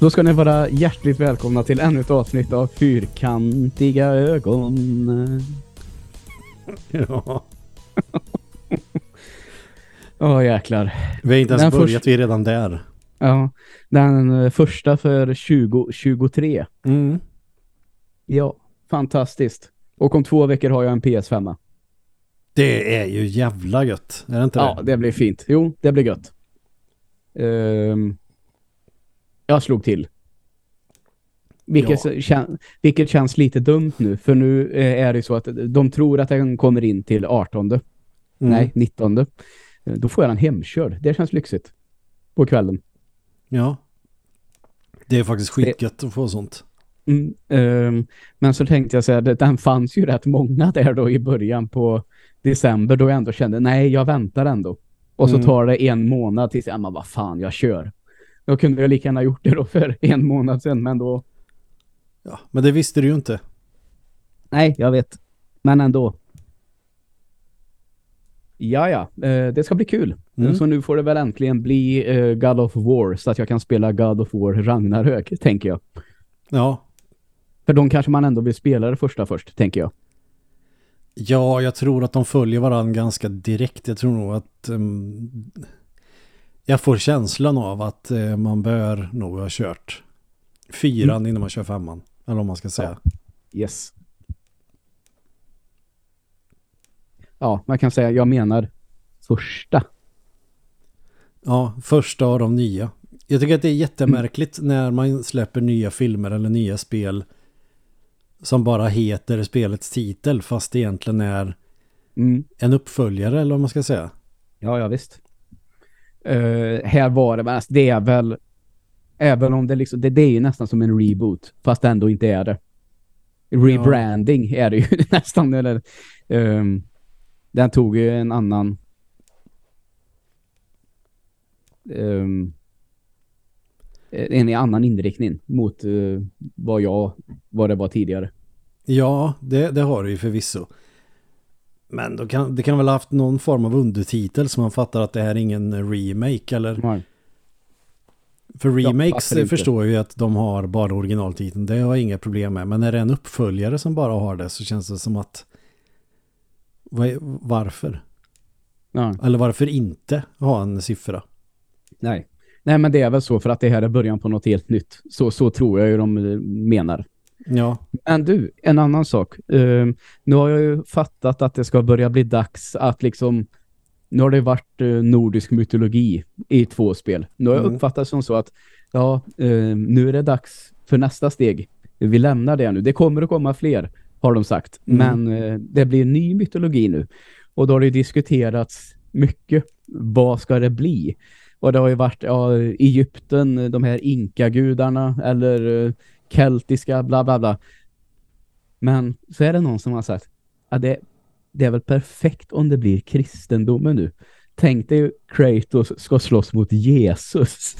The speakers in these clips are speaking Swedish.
Då ska ni vara hjärtligt välkomna till ännu ett avsnitt av Fyrkantiga ögon. Ja. Åh jäklar. Vi har inte ens börjat, vi är redan där. Ja, den första för 2023. Mm. Ja, fantastiskt. Och om 2 veckor har jag en PS5. Det är ju jävla gött, är det inte det? Ja, det blir fint. Jo, det blir gött. Jag slog till. Vilket känns lite dumt nu. För nu är det så att de tror att den kommer in till 18. Nej, 19. Då får jag den hemkörd. Det känns lyxigt. På kvällen. Ja. Det är faktiskt skitgött att få sånt. Men så tänkte jag säga att den fanns ju rätt många där då i början på december, då jag ändå kände, nej, jag väntar ändå. Och så tar det 1 månad tills jag, vad fan, jag kör. Då kunde jag lika gärna gjort det då för 1 månad sedan, men då... Ja, men det visste du ju inte. Nej, jag vet. Men ändå. Ja, det ska bli kul. Så nu får det väl äntligen bli God of War, så att jag kan spela God of War Ragnarök, tänker jag. Ja. För de kanske man ändå vill spela det först, tänker jag. Ja, jag tror att de följer varandra ganska direkt. Jag tror nog att jag får känslan av att man bör nog ha kört 4 innan man kör 5. Eller om man ska säga. Ja. Yes. Ja, man kan säga, jag menar första. Ja, första av de nya. Jag tycker att det är jättemärkligt när man släpper nya filmer eller nya spel som bara heter spelets titel, fast det egentligen är en uppföljare, eller vad man ska säga. Ja, visst. Här var det, alltså, det är väl, även om det liksom, det är ju nästan som en reboot, fast det ändå inte är det. Rebranding är det ju nästan, eller den tog ju en annan en annan inriktning mot vad det var tidigare. Ja, det har det ju förvisso. Men det kan väl ha haft någon form av undertitel så man fattar att det här är ingen remake, eller? Nej. För remakes förstår jag ju att de har bara originaltiteln. Det har jag inga problem med. Men när det är en uppföljare som bara har det, så känns det som att varför? Ja. Eller varför inte ha en siffra? Nej, men det är väl så för att det här är början på något helt nytt. Så tror jag ju de menar. Ja. Men du, en annan sak. Nu har jag ju fattat att det ska börja bli dags att liksom, nu har det varit nordisk mytologi i 2 spel. Nu har jag uppfattat som så att nu är det dags för nästa steg. Vi lämnar det nu. Det kommer att komma fler, har de sagt. Men det blir ny mytologi nu. Och då har det diskuterats mycket. Vad ska det bli? Och det har ju varit Egypten, de här inkagudarna eller keltiska, bla bla bla. Men så är det någon som har sagt att det är väl perfekt om det blir kristendomen nu. Tänk dig Kratos ska slåss mot Jesus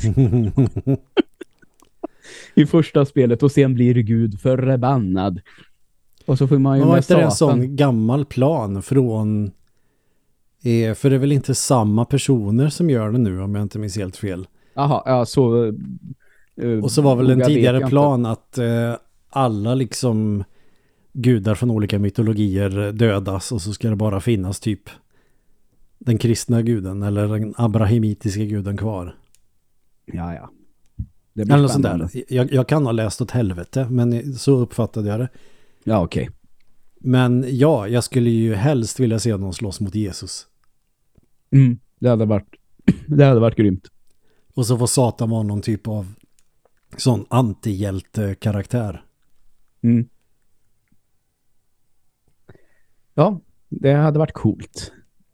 i första spelet och sen blir Gud förbannad. Och så får man ju med en sån gammal plan från för det är väl inte samma personer som gör det nu, om jag inte minns helt fel. Jaha, ja, så och så var väl en tidigare plan att alla liksom gudar från olika mytologier dödas, och så ska det bara finnas typ den kristna guden eller den abrahamitiska guden kvar. Ja. Det blir eller sånt där. Jag kan ha läst åt helvete, men så uppfattade jag det. Ja, okej. Men ja, jag skulle ju helst vilja se någon slåss mot Jesus. Det hade varit grymt. Och så får Satan vara någon typ av sån antihjälte-karaktär. Ja, det hade varit coolt.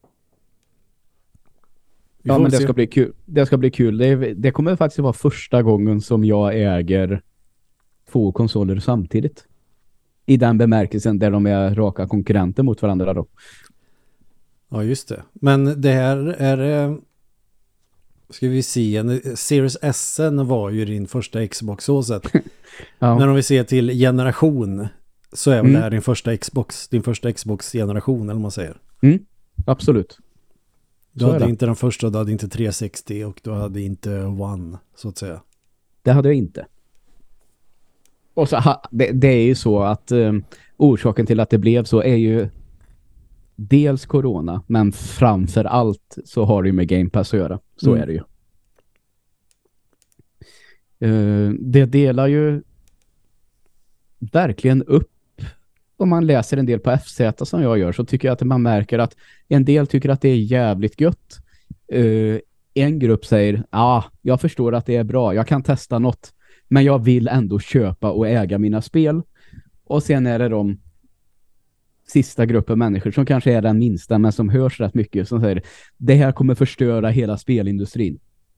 Ja, men det ska bli kul. Det ska bli kul. Det kommer faktiskt vara första gången som jag äger 2 konsoler samtidigt. I den bemärkelsen där de är raka konkurrenter mot varandra då. Ja, just det. Men det här är... Ska vi se. Series S var ju din första Xbox så sett. Ja. Men om vi ser till generation, så är väl det här din första Xbox-generation, eller vad man säger. Absolut. Du hade inte den första, du hade inte 360 och du hade inte One, så att säga. Det hade jag inte. Och så, det är ju så att orsaken till att det blev så är ju dels corona, men framför allt så har det ju med Game Pass att göra. Så är det ju. Det delar ju verkligen upp. Om man läser en del på FZ som jag gör, så tycker jag att man märker att en del tycker att det är jävligt gött. En grupp säger, jag förstår att det är bra, jag kan testa något, men jag vill ändå köpa och äga mina spel. Och sen är det de sista gruppen människor som kanske är den minsta, men som hörs rätt mycket, som säger, det här kommer förstöra hela spelindustrin.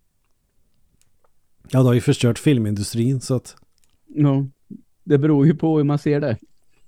Ja, det har ju förstört filmindustrin, så att... Ja, det beror ju på hur man ser det.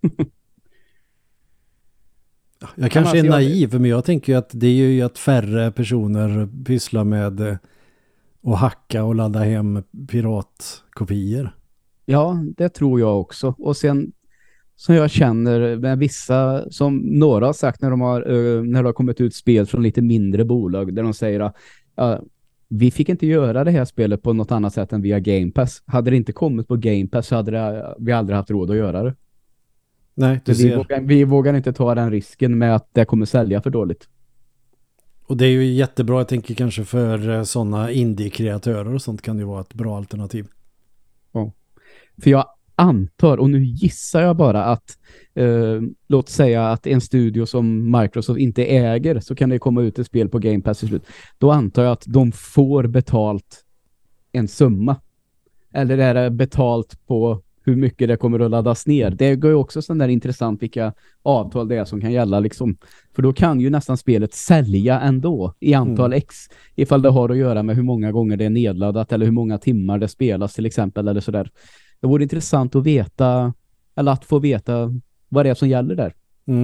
Jag kanske är naiv, men jag tänker ju att det är ju att färre personer pysslar med att hacka och ladda hem piratkopier. Ja, det tror jag också. Och sen som jag känner med vissa, som några har sagt när det har kommit ut spel från lite mindre bolag, där de säger att vi fick inte göra det här spelet på något annat sätt än via Game Pass. Hade det inte kommit på Game Pass så hade vi aldrig haft råd att göra det. Nej, vi vågar inte ta den risken med att det kommer sälja för dåligt. Och det är ju jättebra, jag tänker kanske för sådana indie-kreatörer och sånt kan det ju vara ett bra alternativ. Ja. För jag antar, och nu gissar jag bara att låt säga att en studio som Microsoft inte äger, så kan det komma ut ett spel på Game Pass i slut. Då antar jag att de får betalt en summa. Eller är det betalt på hur mycket det kommer att laddas ner? Det går ju också sån där intressant vilka avtal det är som kan gälla liksom. För då kan ju nästan spelet sälja ändå i antal X, ifall det har att göra med hur många gånger det är nedladdat eller hur många timmar det spelas till exempel eller sådär. Det vore intressant att veta, eller att få veta vad det är som gäller där.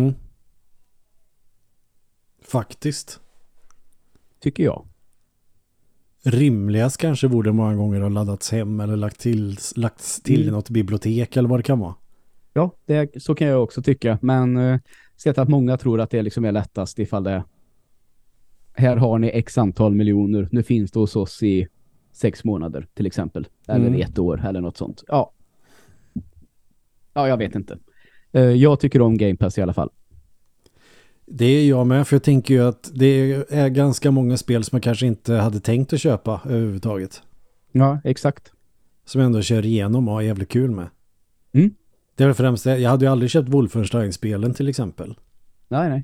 Faktiskt. Tycker jag. Rimligast kanske borde många gånger ha laddats hem eller lagts till i något bibliotek eller vad det kan vara. Ja, så kan jag också tycka. Men sett att många tror att det liksom är lättast ifall det här har ni x antal miljoner. Nu finns det hos oss i 6 månader till exempel. Eller 1 år eller något sånt. Ja, jag vet inte. Jag tycker om Game Pass i alla fall. Det är jag med, för jag tänker ju att det är ganska många spel som jag kanske inte hade tänkt att köpa överhuvudtaget. Ja, exakt. Som jag ändå kör igenom och har jävligt kul med. Det är väl främst, jag hade ju aldrig köpt Wolfenstein-spelen till exempel. Nej.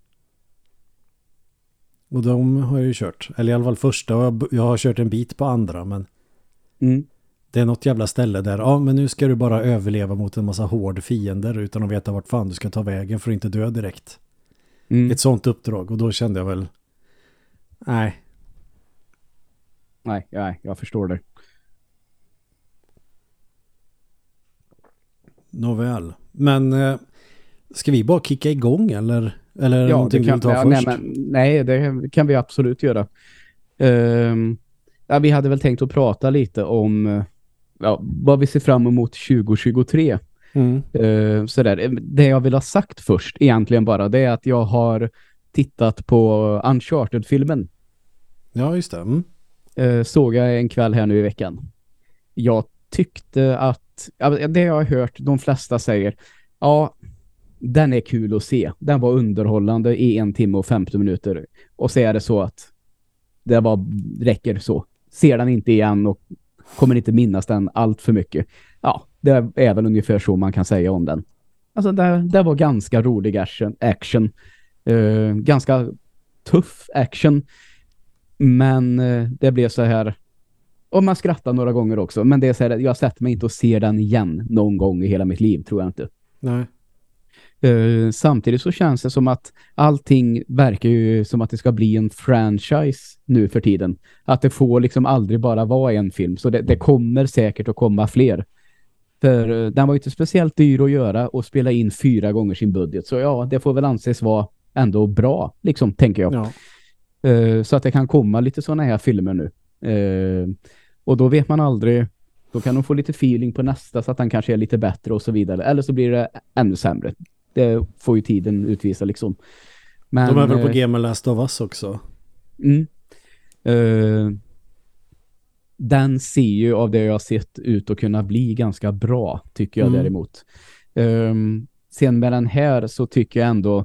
Och de har jag ju kört. Eller i alla fall första, och jag har kört en bit på andra, men det är något jävla ställe där, men nu ska du bara överleva mot en massa hård fiender utan att veta vart fan du ska ta vägen för att inte dö direkt. Ett sånt uppdrag, och då kände jag väl Nej, jag förstår det. Nåväl. Men ska vi bara kicka igång eller någonting vi ta först? Nej, det kan vi absolut göra. Vi hade väl tänkt att prata lite om vad vi ser fram emot 2023. Sådär. Det jag vill ha sagt först egentligen bara, det är att jag har tittat på Uncharted-filmen. Ja, just det. Såg jag en kväll här nu i veckan. Jag tyckte att det jag har hört, de flesta säger, den är kul att se. Den var underhållande i 1 timme och 50 minuter. Och så är det så att det räcker så. Ser den inte igen och kommer inte minnas den allt för mycket. Ja, det är även ungefär så man kan säga om den. Alltså det var ganska rolig action. Ganska tuff action. Men det blev så här, och man skrattar några gånger också, men det är så här, jag sätter mig inte och ser den igen någon gång i hela mitt liv, tror jag inte. Nej. Samtidigt så känns det som att allting verkar ju som att det ska bli en franchise nu för tiden. Att det får liksom aldrig bara vara en film. Så det kommer säkert att komma fler. För den var ju inte speciellt dyr att göra och spela in 4 gånger sin budget. Så det får väl anses vara ändå bra, liksom, tänker jag. Ja. Så att det kan komma lite sådana här filmer nu. Och då vet man aldrig. Då kan de få lite feeling på nästa så att den kanske är lite bättre och så vidare. Eller så blir det ännu sämre. Det får ju tiden utvisa liksom. Men, de är väl på Game Last of Us också? den ser ju av det jag har sett ut att kunna bli ganska bra, tycker jag däremot. Sen med den här så tycker jag ändå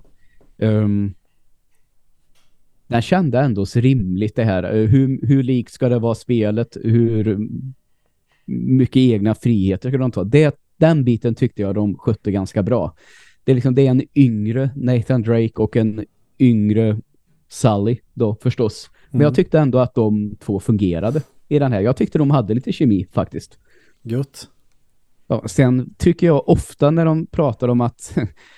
den kände ändå så rimligt det här. Hur likt ska det vara spelet? Hur mycket egna friheter ska de ta? Den biten tyckte jag de skötte ganska bra. Det är en yngre Nathan Drake och en yngre Sully då förstås. Men jag tyckte ändå att de två fungerade i den här. Jag tyckte de hade lite kemi faktiskt. Gött. Ja, sen tycker jag ofta när de pratar om att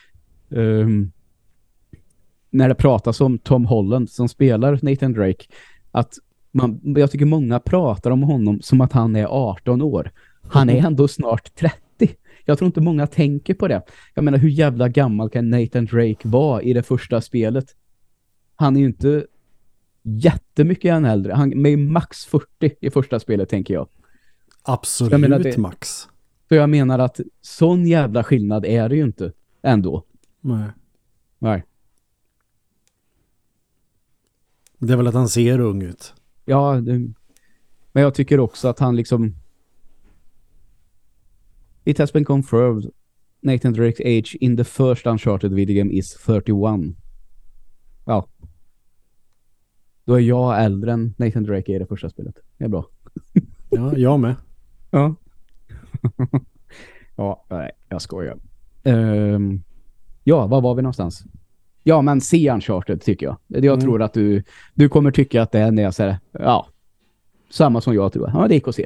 när det pratas om Tom Holland som spelar Nathan Drake, att jag tycker många pratar om honom som att han är 18 år. Han är ändå snart 30. Jag tror inte många tänker på det. Jag menar, hur jävla gammal kan Nathan Drake vara i det första spelet? Han är ju inte jättemycket än äldre. Han är max 40 i första spelet, tänker jag. Absolut, jag menar max. Så jag menar att sån jävla skillnad är det ju inte ändå. Nej. Det är väl att han ser ung ut. Ja, men jag tycker också att han liksom... It has been confirmed Nathan Drake's age in the first Uncharted video game is 31. Ja. Då är jag äldre än Nathan Drake i det första spelet. Det är bra. Ja, jag med. Ja. Ja, nej, jag skojar. Ja, var var vi någonstans? Ja, men se Uncharted tycker jag. Jag tror att du kommer tycka att det är när jag säger samma som jag tror. Ja, det gick att se.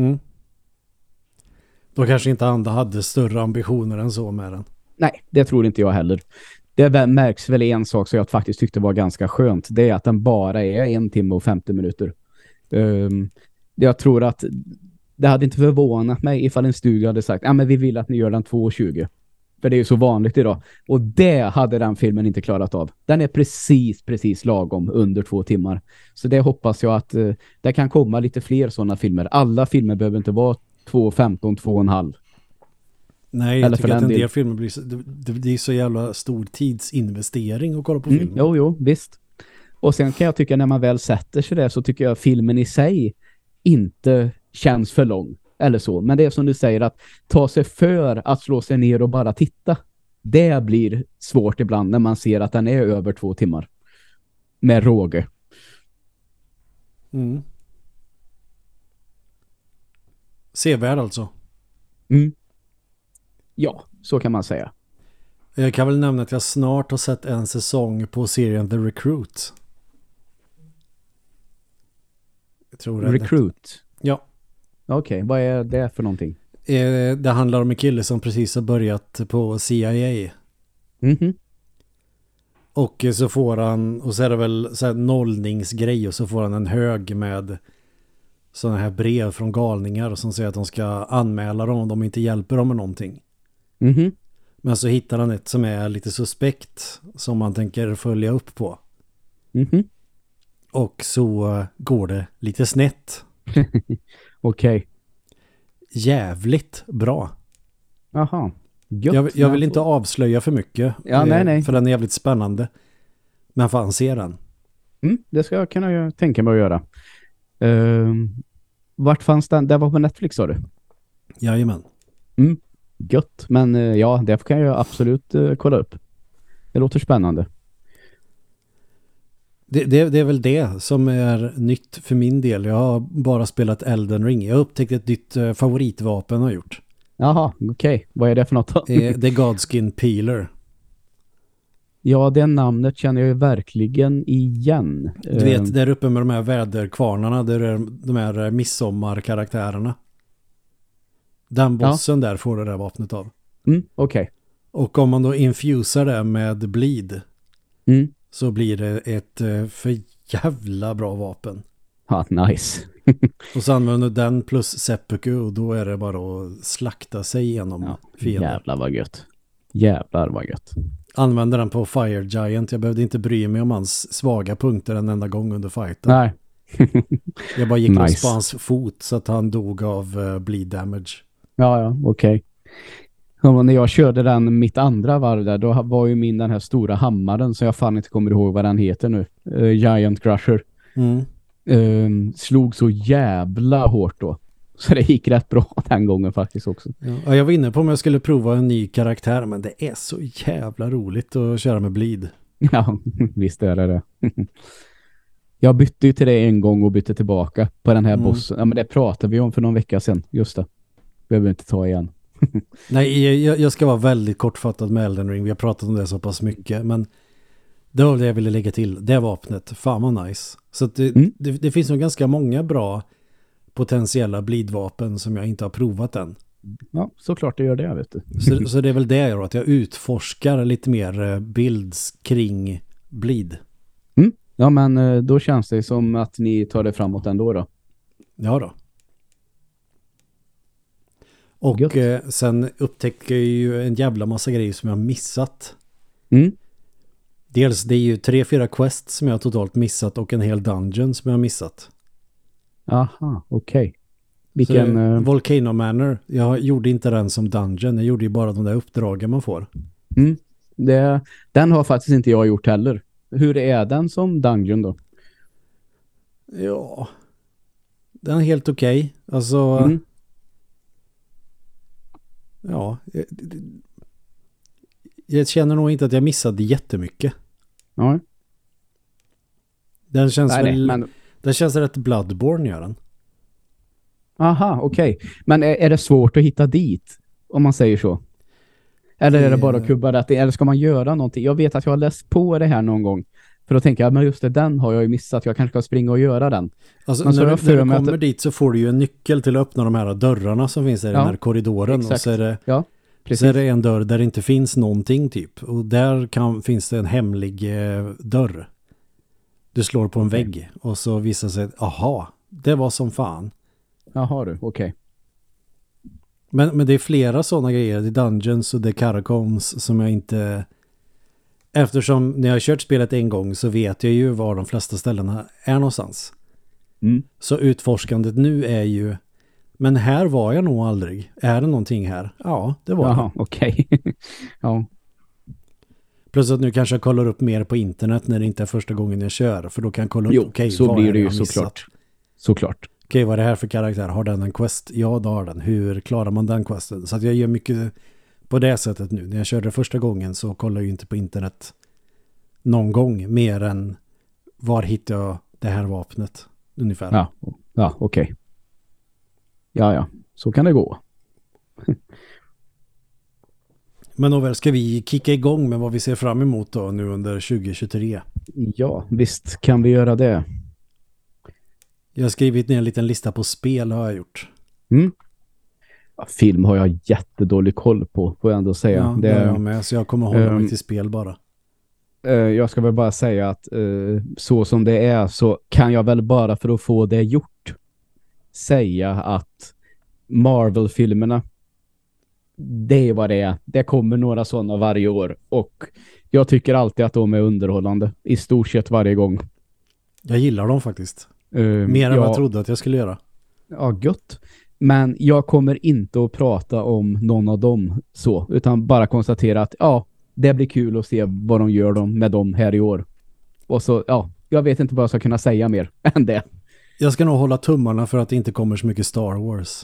Då kanske inte andra hade större ambitioner än så med den. Nej, det tror inte jag heller. Det märks väl en sak som jag faktiskt tyckte var ganska skönt. Det är att den bara är 1 timme och 50 minuter. Jag tror att det hade inte förvånat mig ifall en studio hade sagt men vi vill att ni gör den 2:20. För det är ju så vanligt idag. Och det hade den filmen inte klarat av. Den är precis lagom under 2 timmar. Så det hoppas jag att det kan komma lite fler sådana filmer. Alla filmer behöver inte vara 2:15, 2,5. Nej, jag tycker att en del filmer det är så jävla stor tidsinvestering att kolla på film. Jo, visst. Och sen kan jag tycka när man väl sätter sig där så tycker jag att filmen i sig inte känns för lång. Eller så. Men det är som du säger, att ta sig för att slå sig ner och bara titta. Det blir svårt ibland när man ser att den är över 2 timmar. Med råge. Sevärd alltså. Ja, så kan man säga. Jag kan väl nämna att jag snart har sett en säsong på serien The Recruit. Jag tror Recruit? Ja. Okej, vad är det för någonting? Det handlar om en kille som precis har börjat på CIA. Och så får han, och så är det väl så här nollningsgrej, och så får han en hög med sådana här brev från galningar som säger att de ska anmäla dem om de inte hjälper dem med någonting. Men så hittar han ett som är lite suspekt som man tänker följa upp på. Och så går det lite snett. Okej. Jävligt bra. Aha. Jag vill inte avslöja för mycket. Ja, nej. För den är jävligt spännande. Men fan, se den. Det ska jag kunna tänka mig att göra. Vart fanns den? Det var på Netflix, sa du? Jajamän. Gött. Men ja, det kan jag absolut kolla upp. Det låter spännande. Det är väl det som är nytt för min del. Jag har bara spelat Elden Ring. Jag har upptäckt ett nytt favoritvapen har gjort. Jaha, okej. Vad är det för något då? Det är Godskin Peeler. Ja, det namnet känner jag ju verkligen igen. Du vet, där uppe med de här väderkvarnarna, där är de här midsommarkaraktärerna. Den bossen där får det där vapnet av. Okej. Och om man då infusar det med bleed så blir det ett för jävla bra vapen. Ja, nice. Och så använder den plus seppuku och då är det bara att slakta sig igenom fienden. Jävlar vad gött. Jävlar vad gött. Använder den på Fire Giant. Jag behövde inte bry mig om hans svaga punkter en enda gång under fighten. Nej. Jag bara gick loss på hans fot så att han dog av bleed damage. Ja, okej. Och när jag körde mitt andra varv där, då var ju den här stora hammaren så jag fan inte kommer ihåg vad den heter nu. Giant Crusher. slog så jävla hårt då. Så det gick rätt bra den gången faktiskt också. Ja, jag var inne på om jag skulle prova en ny karaktär, men det är så jävla roligt att köra med Bleed. Ja, visst är det. Jag bytte ju till det en gång och bytte tillbaka på den här bossen. Ja, men det pratade vi om för någon vecka sedan. Just det. Behöver inte ta igen. Nej, jag ska vara väldigt kortfattad med Elden Ring. Vi har pratat om det så pass mycket, men det var det jag ville lägga till. Det vapnet, fan vad nice. Så att det finns nog ganska många bra potentiella Bleed-vapen som jag inte har provat än. Ja, såklart det gör det, vet du. Så det är väl det då, att jag utforskar lite mer builds kring Bleed. Ja, men då känns det som att ni tar det framåt ändå då. Ja då. Och sen upptäcker jag ju en jävla massa grejer som jag har missat. Dels det är ju 3-4 quests som jag har totalt missat och en hel dungeon som jag har missat. Aha, okej. Vilken... Volcano Manor, jag gjorde inte den som dungeon, jag gjorde ju bara de där uppdragen man får. Den har faktiskt inte jag gjort heller. Hur är den som dungeon då? Ja, den är helt okej. Alltså... Ja, jag känner nog inte att jag missade jättemycket. Ja. Den känns den känns rätt Bloodborne, gör den. Aha, okej. Men är det svårt att hitta dit, om man säger så? Eller är det bara att kubba rätt? Eller ska man göra någonting? Jag vet att jag har läst på det här någon gång. För då tänker jag, men just det, den har jag ju missat. Jag kanske ska springa och göra den. Alltså, när du kommer dit så får du ju en nyckel till att öppna de här dörrarna som finns i den här korridoren. Exakt. Och så är det en dörr där det inte finns någonting typ. Och där finns det en hemlig dörr. Du slår på en vägg och så visar sig, aha, det var som fan. Jaha du, okej. Men det är flera sådana grejer. Det är Dungeons och det är Catacombs som jag inte... Eftersom när jag har kört spelet en gång så vet jag ju var de flesta ställena är någonstans. Så utforskandet nu är ju... Men här var jag nog aldrig. Är det någonting här? Ja, det var det. Okej. Ja. Plus att nu kanske jag kollar upp mer på internet när det inte är första gången jag kör. För då kan jag kolla upp, så blir det ju såklart. Okej, vad är det här för karaktär? Har den en quest? Ja, då har den. Hur klarar man den questen? Så att jag gör mycket på det sättet nu. När jag körde första gången så kollar jag ju inte på internet någon gång mer än var hittar jag det här vapnet ungefär. Ja, okej. Ja, så kan det gå. Men då väl ska vi kicka igång med vad vi ser fram emot då nu under 2023? Ja, visst kan vi göra det. Jag har skrivit ner en liten lista på spel har jag gjort. Ja, film har jag jättedålig koll på, får jag ändå säga. Ja, det är jag med, så jag kommer hålla mig till spel bara. Jag ska väl bara säga att så som det är så kan jag väl bara för att få det gjort säga att Marvel-filmerna, det är vad det är. Det kommer några sådana varje år och jag tycker alltid att de är underhållande i stort sett varje gång. Jag gillar dem faktiskt. Mer än vad jag trodde att jag skulle göra. Ja, gött. Men jag kommer inte att prata om någon av dem så, utan bara konstatera att det blir kul att se vad de gör med dem här i år. Och så, jag vet inte vad jag ska kunna säga mer än det. Jag ska nog hålla tummarna för att det inte kommer så mycket Star Wars.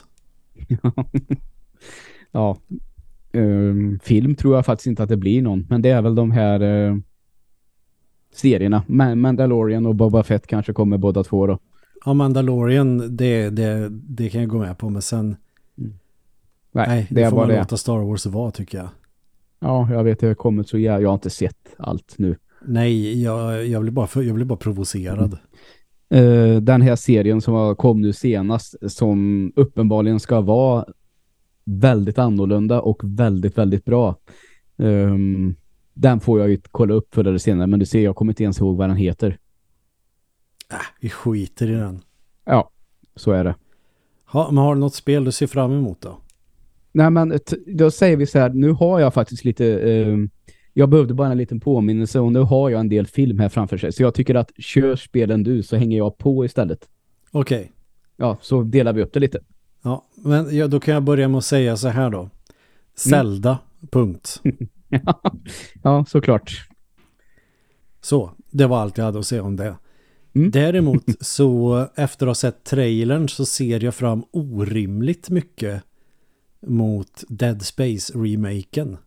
Ja. Film tror jag faktiskt inte att det blir någon. Men det är väl de här serierna. Mandalorian och Boba Fett kanske kommer båda två då. Ja, Mandalorian, det kan jag gå med på. Men sen... Nej, det får man låta Star Wars vara, tycker jag. Ja, jag vet, det har kommit så jag har inte sett allt nu. Nej, jag blir bara provocerad. Den här serien som kom nu senast, som uppenbarligen ska vara väldigt annorlunda och väldigt, väldigt bra. Den får jag ju kolla upp för det senare, men du ser, jag kommer inte ens ihåg vad den heter. Vi skiter i den. Ja, så är det. Men har du något spel du ser fram emot då? Nej, men då säger vi så här, nu har jag faktiskt lite... jag behövde bara en liten påminnelse och nu har jag en del film här framför sig. Så jag tycker att kör spelen du så hänger jag på istället. Okej. Ja, så delar vi upp det lite. Ja, men då kan jag börja med att säga så här då. Zelda, punkt. Ja, såklart. Så, det var allt jag hade att säga om det. Däremot så efter att ha sett trailern så ser jag fram orimligt mycket mot Dead Space-remaken.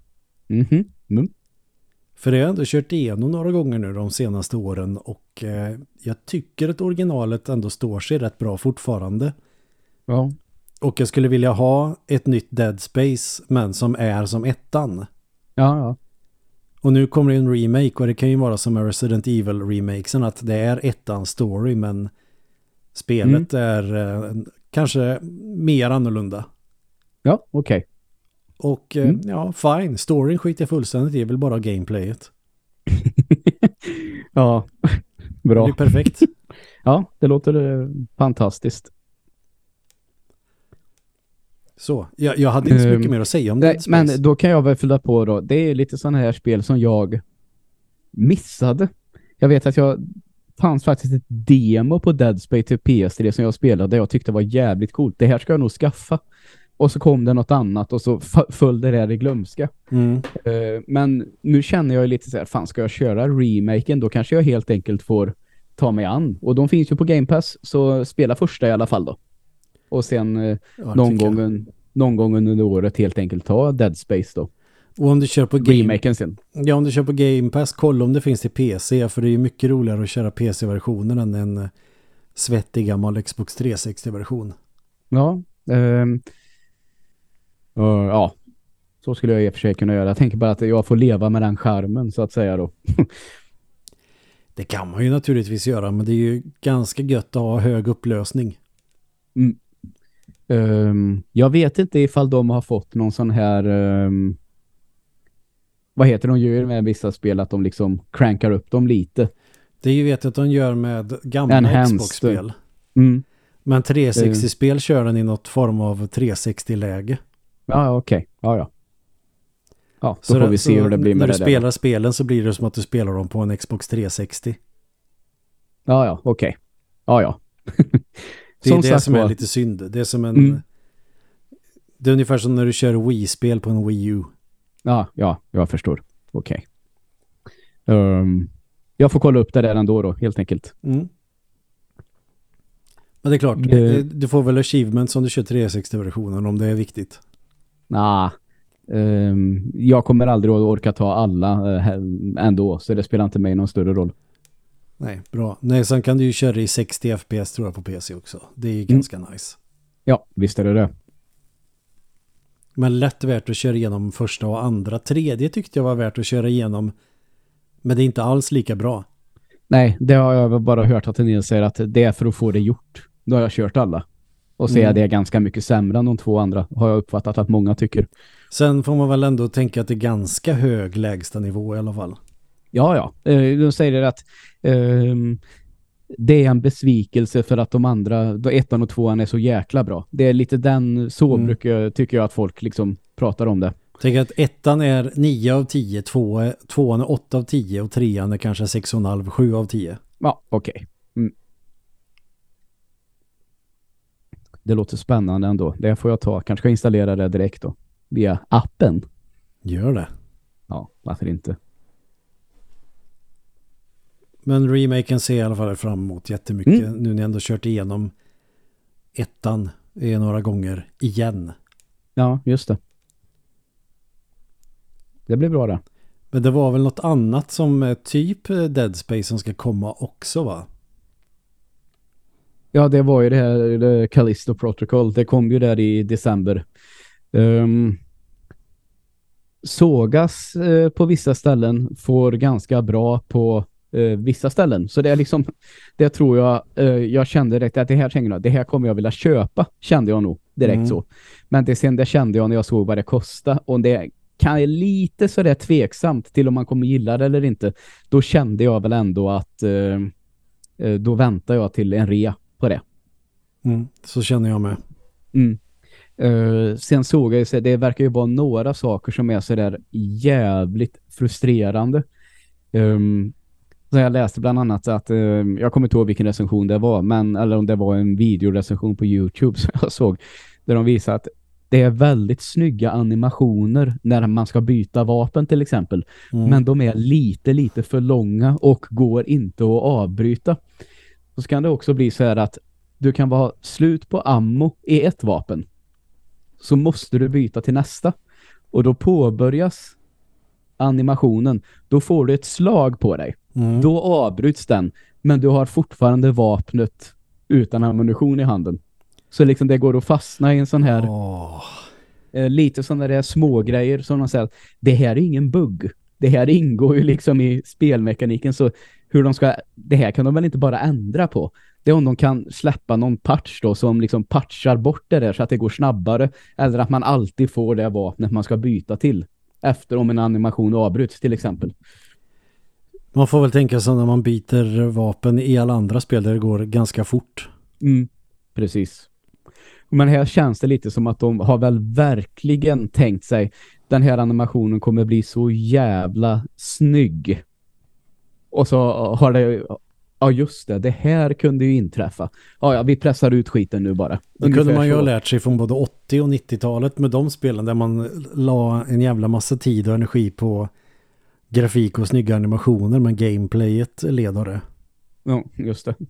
För jag har ändå kört igenom några gånger nu de senaste åren och jag tycker att originalet ändå står sig rätt bra fortfarande. Ja. Och jag skulle vilja ha ett nytt Dead Space men som är som ettan. Ja. Och nu kommer det en remake och det kan ju vara som med Resident Evil-remakesen att det är ettans story men spelet är kanske mer annorlunda. Ja, okej. Och ja, fine. Storyn skiter jag fullständigt i. Jag vill bara ha gameplayet. Ja, bra. Det är perfekt. Ja, det låter fantastiskt. Så, jag hade inte så mycket mer att säga om det. Men då kan jag väl fylla på då. Det är lite sådana här spel som jag missade. Jag vet att jag fanns faktiskt ett demo på Dead Space till PS3 som jag spelade. Jag tyckte var jävligt coolt. Det här ska jag nog skaffa. Och så kom det något annat och så föll det där i glömska. Men nu känner jag lite så här, fan ska jag köra remaken? Då kanske jag helt enkelt får ta mig an. Och de finns ju på Game Pass, så spela första i alla fall då. Och sen någon gång under året helt enkelt ta Dead Space då. Och om du kör på remaken sen. Ja, om du kör på Game Pass, kolla om det finns till PC, för det är ju mycket roligare att köra PC-versionen än en svettig gammal Xbox 360-version. Ja, ja, så skulle jag i och för sig kunna göra. Jag tänker bara att jag får leva med den skärmen så att säga då. Det kan man ju naturligtvis göra, men det är ju ganska gött att ha hög upplösning. Jag vet inte ifall de har fått någon sån här vad heter de gör med vissa spel, att de liksom crankar upp dem lite. Det är ju vet att de gör med gamla Xbox-spel. Men 360-spel kör den i något form av 360-läge. Ja, okej. Ja, då så får vi se hur det blir med det. När du spelar spelen så blir det som att du spelar dem på en Xbox 360. Ja, okej. Ja. Det är det som är lite synd. Det är som en det är ungefär som när du kör Wii-spel på en Wii U. Ja, jag förstår. Okej. Jag får kolla upp det där ändå då, helt enkelt. Men det är klart, du får väl achievements om du kör 360-versionen om det är viktigt. Jag kommer aldrig att orka ta alla ändå, så det spelar inte mig någon större roll. Nej, bra. Nej, sen kan du ju köra i 60 FPS tror jag på PC också. Det är ju ganska nice. Ja, visst är det. Men lätt värt att köra igenom första och andra. Tredje tyckte jag var värt att köra igenom. Men det är inte alls lika bra. Nej, det har jag bara hört att en säger att det är för att få det gjort. Då har jag kört alla. Och så är det ganska mycket sämre än de två andra. Har jag uppfattat att många tycker. Sen får man väl ändå tänka att det är ganska hög lägsta nivå i alla fall. Ja. De säger att det är en besvikelse för att de andra, då ettan och tvåan är så jäkla bra. Det är lite den, så tycker jag att folk liksom pratar om det. Tänk att ettan är 9 av 10, tvåan är 8 av 10 och trean är kanske 6,5, 7 av 10. Ja, okej. Det låter spännande ändå. Det får jag ta. Kanske ska installera det direkt då. Via appen. Gör det. Ja, varför inte? Men remaken ser i alla fall fram emot jättemycket. Nu när jag ändå kört igenom ettan några gånger igen. Ja, just det. Det blir bra det. Men det var väl något annat som typ Dead Space som ska komma också, va? Ja, det var ju det Callisto Protocol. Det kom ju där i december. Sågas på vissa ställen, får ganska bra på vissa ställen. Så det är liksom, det tror jag kände direkt att det här kommer jag vilja köpa, kände jag nog direkt så. Men det kände jag när jag såg vad det kostade, och det kan jag lite så där tveksamt till om man kommer gilla det eller inte. Då kände jag väl ändå att då väntar jag till en rea på det. Så känner jag med. Sen såg jag att det verkar ju vara några saker som är så där jävligt frustrerande. Så jag läste bland annat att jag kommer inte ihåg vilken recension det var, eller om det var en videorecension på YouTube som jag såg, där de visar att det är väldigt snygga animationer när man ska byta vapen till exempel. Men de är lite för långa och går inte att avbryta. så kan det också bli så här att du kan vara slut på ammo i ett vapen. Så måste du byta till nästa. Och då påbörjas animationen. Då får du ett slag på dig. Då avbryts den. Men du har fortfarande vapnet utan ammunition i handen. Så liksom det går att fastna i en sån här lite sådana där små grejer som de säger, det här är ingen bugg. Det här ingår ju liksom i spelmekaniken, så hur de ska, det här kan de väl inte bara ändra på. Det är om de kan släppa någon patch då som liksom patchar bort det där så att det går snabbare, eller att man alltid får det vapnet man ska byta till efter om en animation avbryts till exempel. Man får väl tänka så när man byter vapen i alla andra spel där det går ganska fort. Precis. Men här känns det lite som att de har väl verkligen tänkt sig den här animationen kommer bli så jävla snygg. Och så har det, ja just det här kunde ju inträffa. Ja, vi pressar ut skiten nu bara. Då kunde man ju ha lärt sig från både 80- och 90-talet med de spelen där man la en jävla massa tid och energi på grafik och snygga animationer, men gameplayet ledare. Ja, just det.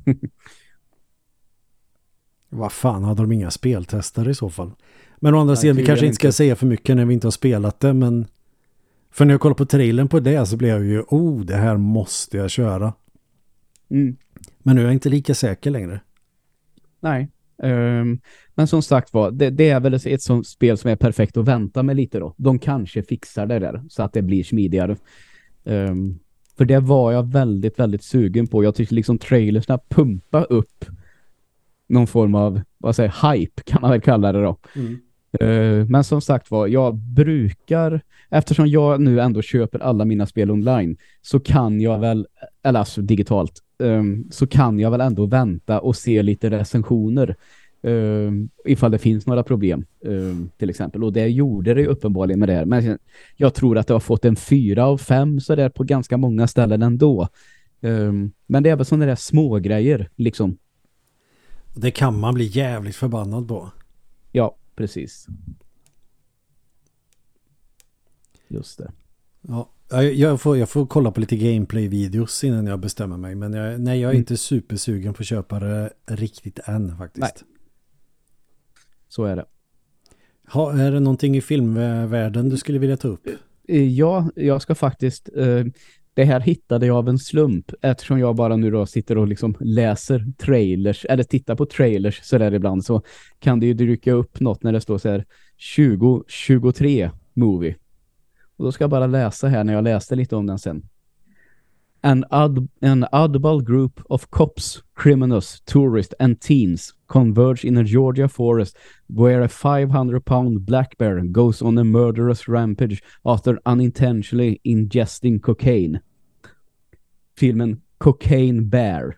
Vad fan, hade de inga speltestare i så fall? Men å andra sidan, vi kanske inte ska säga för mycket när vi inte har spelat det, men för när jag kollar på trailern på det så blev jag ju, det här måste jag köra. Men nu är jag inte lika säker längre. Nej. Men som sagt var, det är väl ett sånt spel som är perfekt att vänta med lite då. De kanske fixar det där så att det blir smidigare. För det var jag väldigt, väldigt sugen på. Jag tyckte liksom trailersna pumpa upp någon form av, hype kan man väl kalla det då. Men som sagt var, jag brukar, eftersom jag nu ändå köper alla mina spel online, så kan jag väl, eller alltså digitalt, så kan jag väl ändå vänta och se lite recensioner ifall det finns några problem till exempel. Och det gjorde det ju uppenbarligen med det här. Men jag tror att det har fått en 4 av 5 så där på ganska många ställen ändå. Men det är väl sådana där små grejer liksom. Det kan man bli jävligt förbannad på. Ja, precis. Just det. Ja, jag får kolla på lite gameplay-videos innan jag bestämmer mig. Men jag är inte supersugen på att köpa det riktigt än faktiskt. Nej. Så är det. Är det någonting i filmvärlden du skulle vilja ta upp? Ja, jag ska faktiskt... det här hittade jag av en slump eftersom jag bara nu då sitter och liksom läser trailers eller tittar på trailers så där ibland, så kan det ju dyka upp något när det står så här 2023 movie. Och då ska jag bara läsa här när jag läste lite om den sen. An oddball group of cops, criminals, tourists and teens converge in a Georgia forest where a 500-pound black bear goes on a murderous rampage after unintentionally ingesting cocaine. Filmen Cocaine Bear.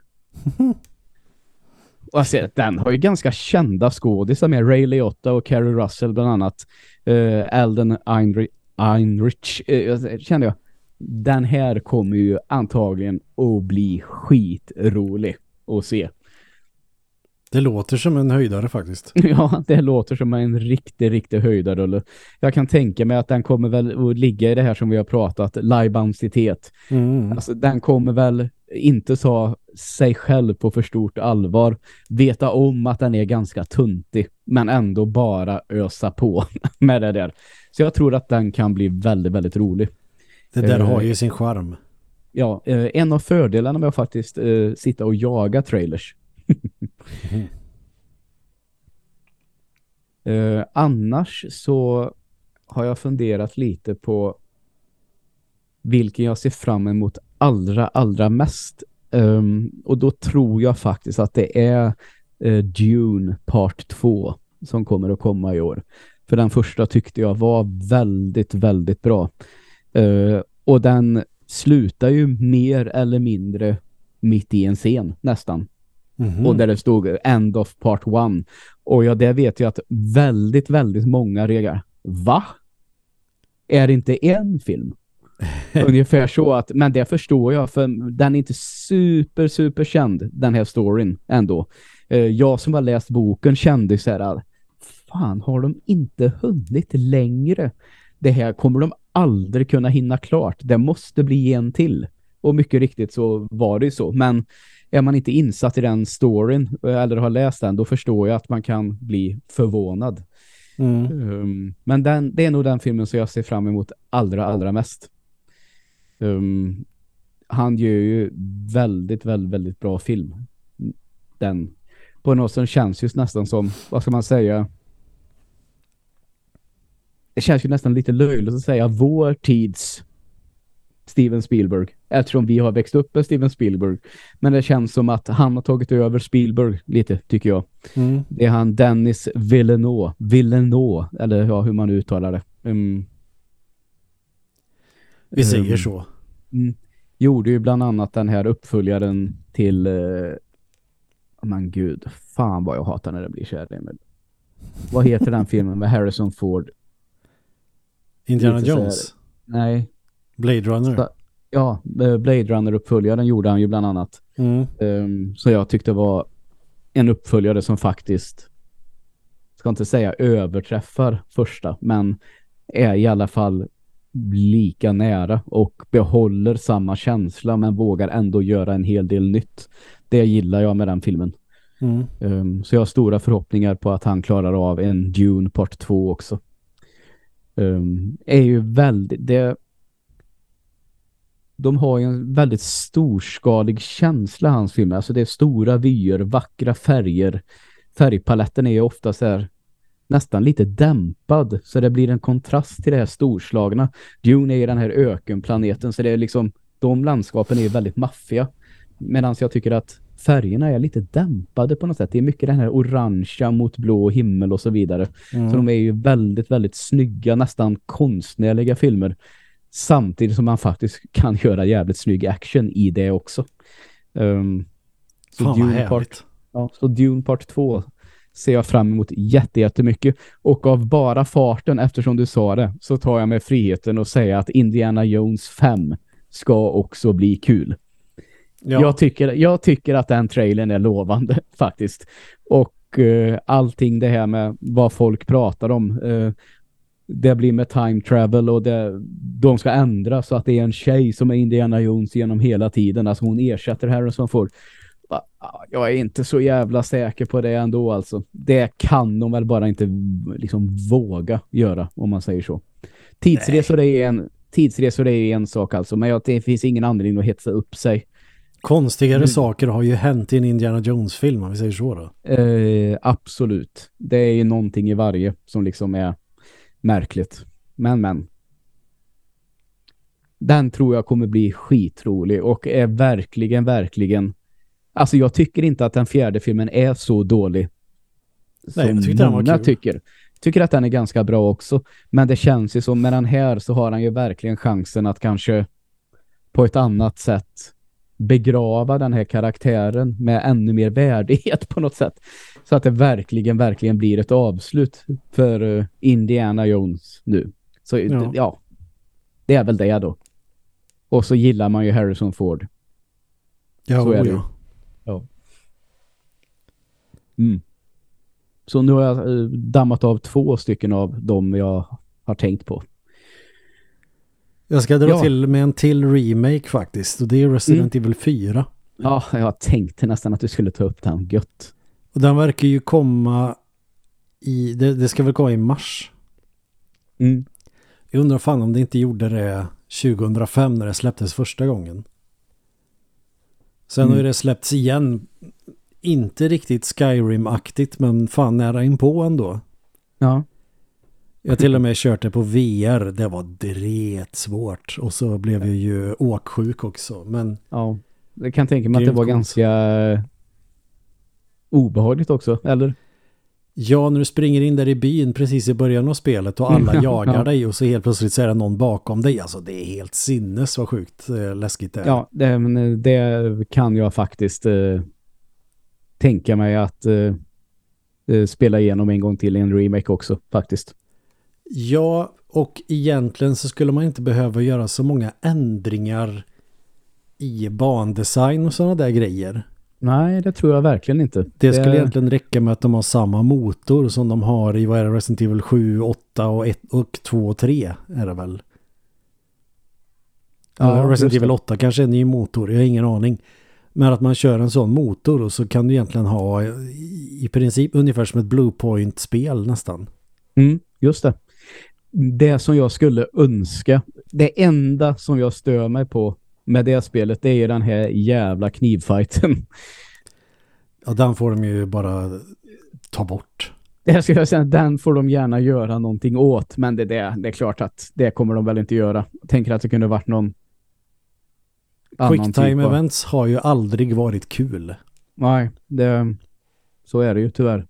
Och jag ser att den har ju ganska kända skådisar med Ray Liotta och Carrie Russell bland annat. Alden Einrich kände jag. Den här kommer ju antagligen att bli skitrolig att se. Det låter som en höjdare faktiskt. Ja, det låter som en riktig höjdarrulle. Jag kan tänka mig att den kommer väl att ligga i det här som vi har pratat, lajbansitet. Alltså den kommer väl inte ta sig själv på för stort allvar. Veta om att den är ganska tuntig, men ändå bara ösa på med det där. Så jag tror att den kan bli väldigt, väldigt rolig. Det där har ju sin charm. Ja, en av fördelarna med att faktiskt sitta och jaga trailers. Annars så har jag funderat lite på vilken jag ser fram emot allra mest. Och då tror jag faktiskt att det är Dune Part 2 som kommer att komma i år. För den första tyckte jag var väldigt, väldigt bra. Och den slutar ju mer eller mindre mitt i en scen nästan. Och där det stod End of Part 1. Och ja, det vet jag att väldigt, väldigt många reagerar. Va? Är det inte en film? Ungefär så att, men det förstår jag, för den är inte super känd, den här storyn ändå. Jag som har läst boken kände så här, fan, har de inte hunnit längre? Det här kommer de aldrig kunna hinna klart. Det måste bli en till. och mycket riktigt så var det ju så. Men är man inte insatt i den storyn eller har läst den, då förstår jag att man kan bli förvånad. Men det är nog den filmen som jag ser fram emot allra mest. Han gör ju väldigt, väldigt, väldigt bra film. Den på något som känns just nästan som, vad ska man säga? Det känns ju nästan lite löjligt att säga vår tids Steven Spielberg, eftersom vi har växt upp med Steven Spielberg. Men det känns som att han har tagit över Spielberg lite, tycker jag. Det är han Denis Villeneuve, eller ja, hur man uttalar det. Vi säger så. Gjorde ju bland annat den här uppföljaren till men gud, fan vad jag hatar när det blir kärlek med. Vad heter den filmen med Harrison Ford? Indiana Jones? Nej. Blade Runner? Ja, Blade Runner-uppföljaren gjorde han ju bland annat. Så jag tyckte var en uppföljare som faktiskt, ska inte säga överträffar första, men är i alla fall lika nära och behåller samma känsla men vågar ändå göra en hel del nytt. Det gillar jag med den filmen. Så jag har stora förhoppningar på att han klarar av en Dune part 2 också. Är ju väldigt de har ju en väldigt storskalig känsla, hans filmer. Alltså det är stora vyer, vackra färger. Färgpaletten är ju ofta så här nästan lite dämpad, så det blir en kontrast till det här storslagna. Dune är ju den här ökenplaneten, så det är liksom, de landskapen är ju väldigt maffiga. Medan jag tycker att färgerna är lite dämpade på något sätt. Det är mycket den här orangea mot blå himmel och så vidare. Så de är ju väldigt, väldigt snygga, nästan konstnärliga filmer. Samtidigt som man faktiskt kan göra jävligt snygg action i det också. Så Dune Part 2 ser jag fram emot jättemycket. Och av bara farten, eftersom du sa det, så tar jag mig friheten att säga att Indiana Jones 5 ska också bli kul. Ja. Jag tycker att den trailern är lovande faktiskt. Och allting det här med vad folk pratar om, det blir med time travel och de ska ändra så att det är en tjej som är Indiana Jones genom hela tiden. Alltså hon ersätter Harrison Ford. Jag är inte så jävla säker på det ändå alltså. Det kan de väl bara inte liksom våga göra, om man säger så. Tidsresor är en sak alltså, men det finns ingen anledning att hetsa upp sig. Konstigare saker har ju hänt i en Indiana Jones-film, om vi säger så då. Absolut. Det är ju någonting i varje som liksom är märkligt. Men. Den tror jag kommer bli skitrolig och är verkligen. Alltså jag tycker inte att den fjärde filmen är så dålig. Nej, som många tycker. Tycker att den är ganska bra också. Men det känns ju som med den här så har han ju verkligen chansen att kanske på ett annat sätt begrava den här karaktären med ännu mer värdighet på något sätt. Så att det verkligen blir ett avslut för Indiana Jones nu. Så ja, det är väl det då. Och så gillar man ju Harrison Ford. Ja, så är det. Ja. Så nu har jag dammat av 2 stycken av dem jag har tänkt på. Jag ska dra till med en till remake faktiskt. Och det är Resident Evil 4. Ja, jag tänkte nästan att du skulle ta upp den. Gött. Och den verkar ju komma det ska väl komma i mars. Jag undrar fan om det inte gjorde det 2005 när det släpptes första gången. Sen har det släppts igen. Inte riktigt Skyrim-aktigt, men fan nära inpå ändå. Ja. Jag till och med kört det på VR. Det var svårt. Och så blev jag ju åksjuk också. Men ja, det kan tänka mig att det var ganska obehagligt också, eller? Ja, när du springer in där i byn precis i början av spelet och alla jagar dig och så helt plötsligt så är det någon bakom dig. Alltså det är helt sinnes vad sjukt läskigt det är. Ja, det kan jag faktiskt tänka mig att spela igenom en gång till i en remake också faktiskt. Ja, och egentligen så skulle man inte behöva göra så många ändringar i bandesign och sådana där grejer. Nej, det tror jag verkligen inte. Det skulle egentligen räcka med att de har samma motor som de har i Resident Evil 7, 8 och 1 och 2 och 3 är det väl. Ja, Resident Evil 8 kanske är en ny motor, jag har ingen aning. Men att man kör en sån motor och så kan du egentligen ha i princip ungefär som ett Bluepoint-spel nästan. Just det. Det som jag skulle önska, det enda som jag stör mig på med det spelet, det är den här jävla knivfighten. Ja, den får de ju bara ta bort. Det ska jag säga, den får de gärna göra någonting åt, men det är klart att det kommer de väl inte göra. Jag tänker att det kunde varit någon Quicktime events har ju aldrig varit kul. Nej, så är det ju tyvärr.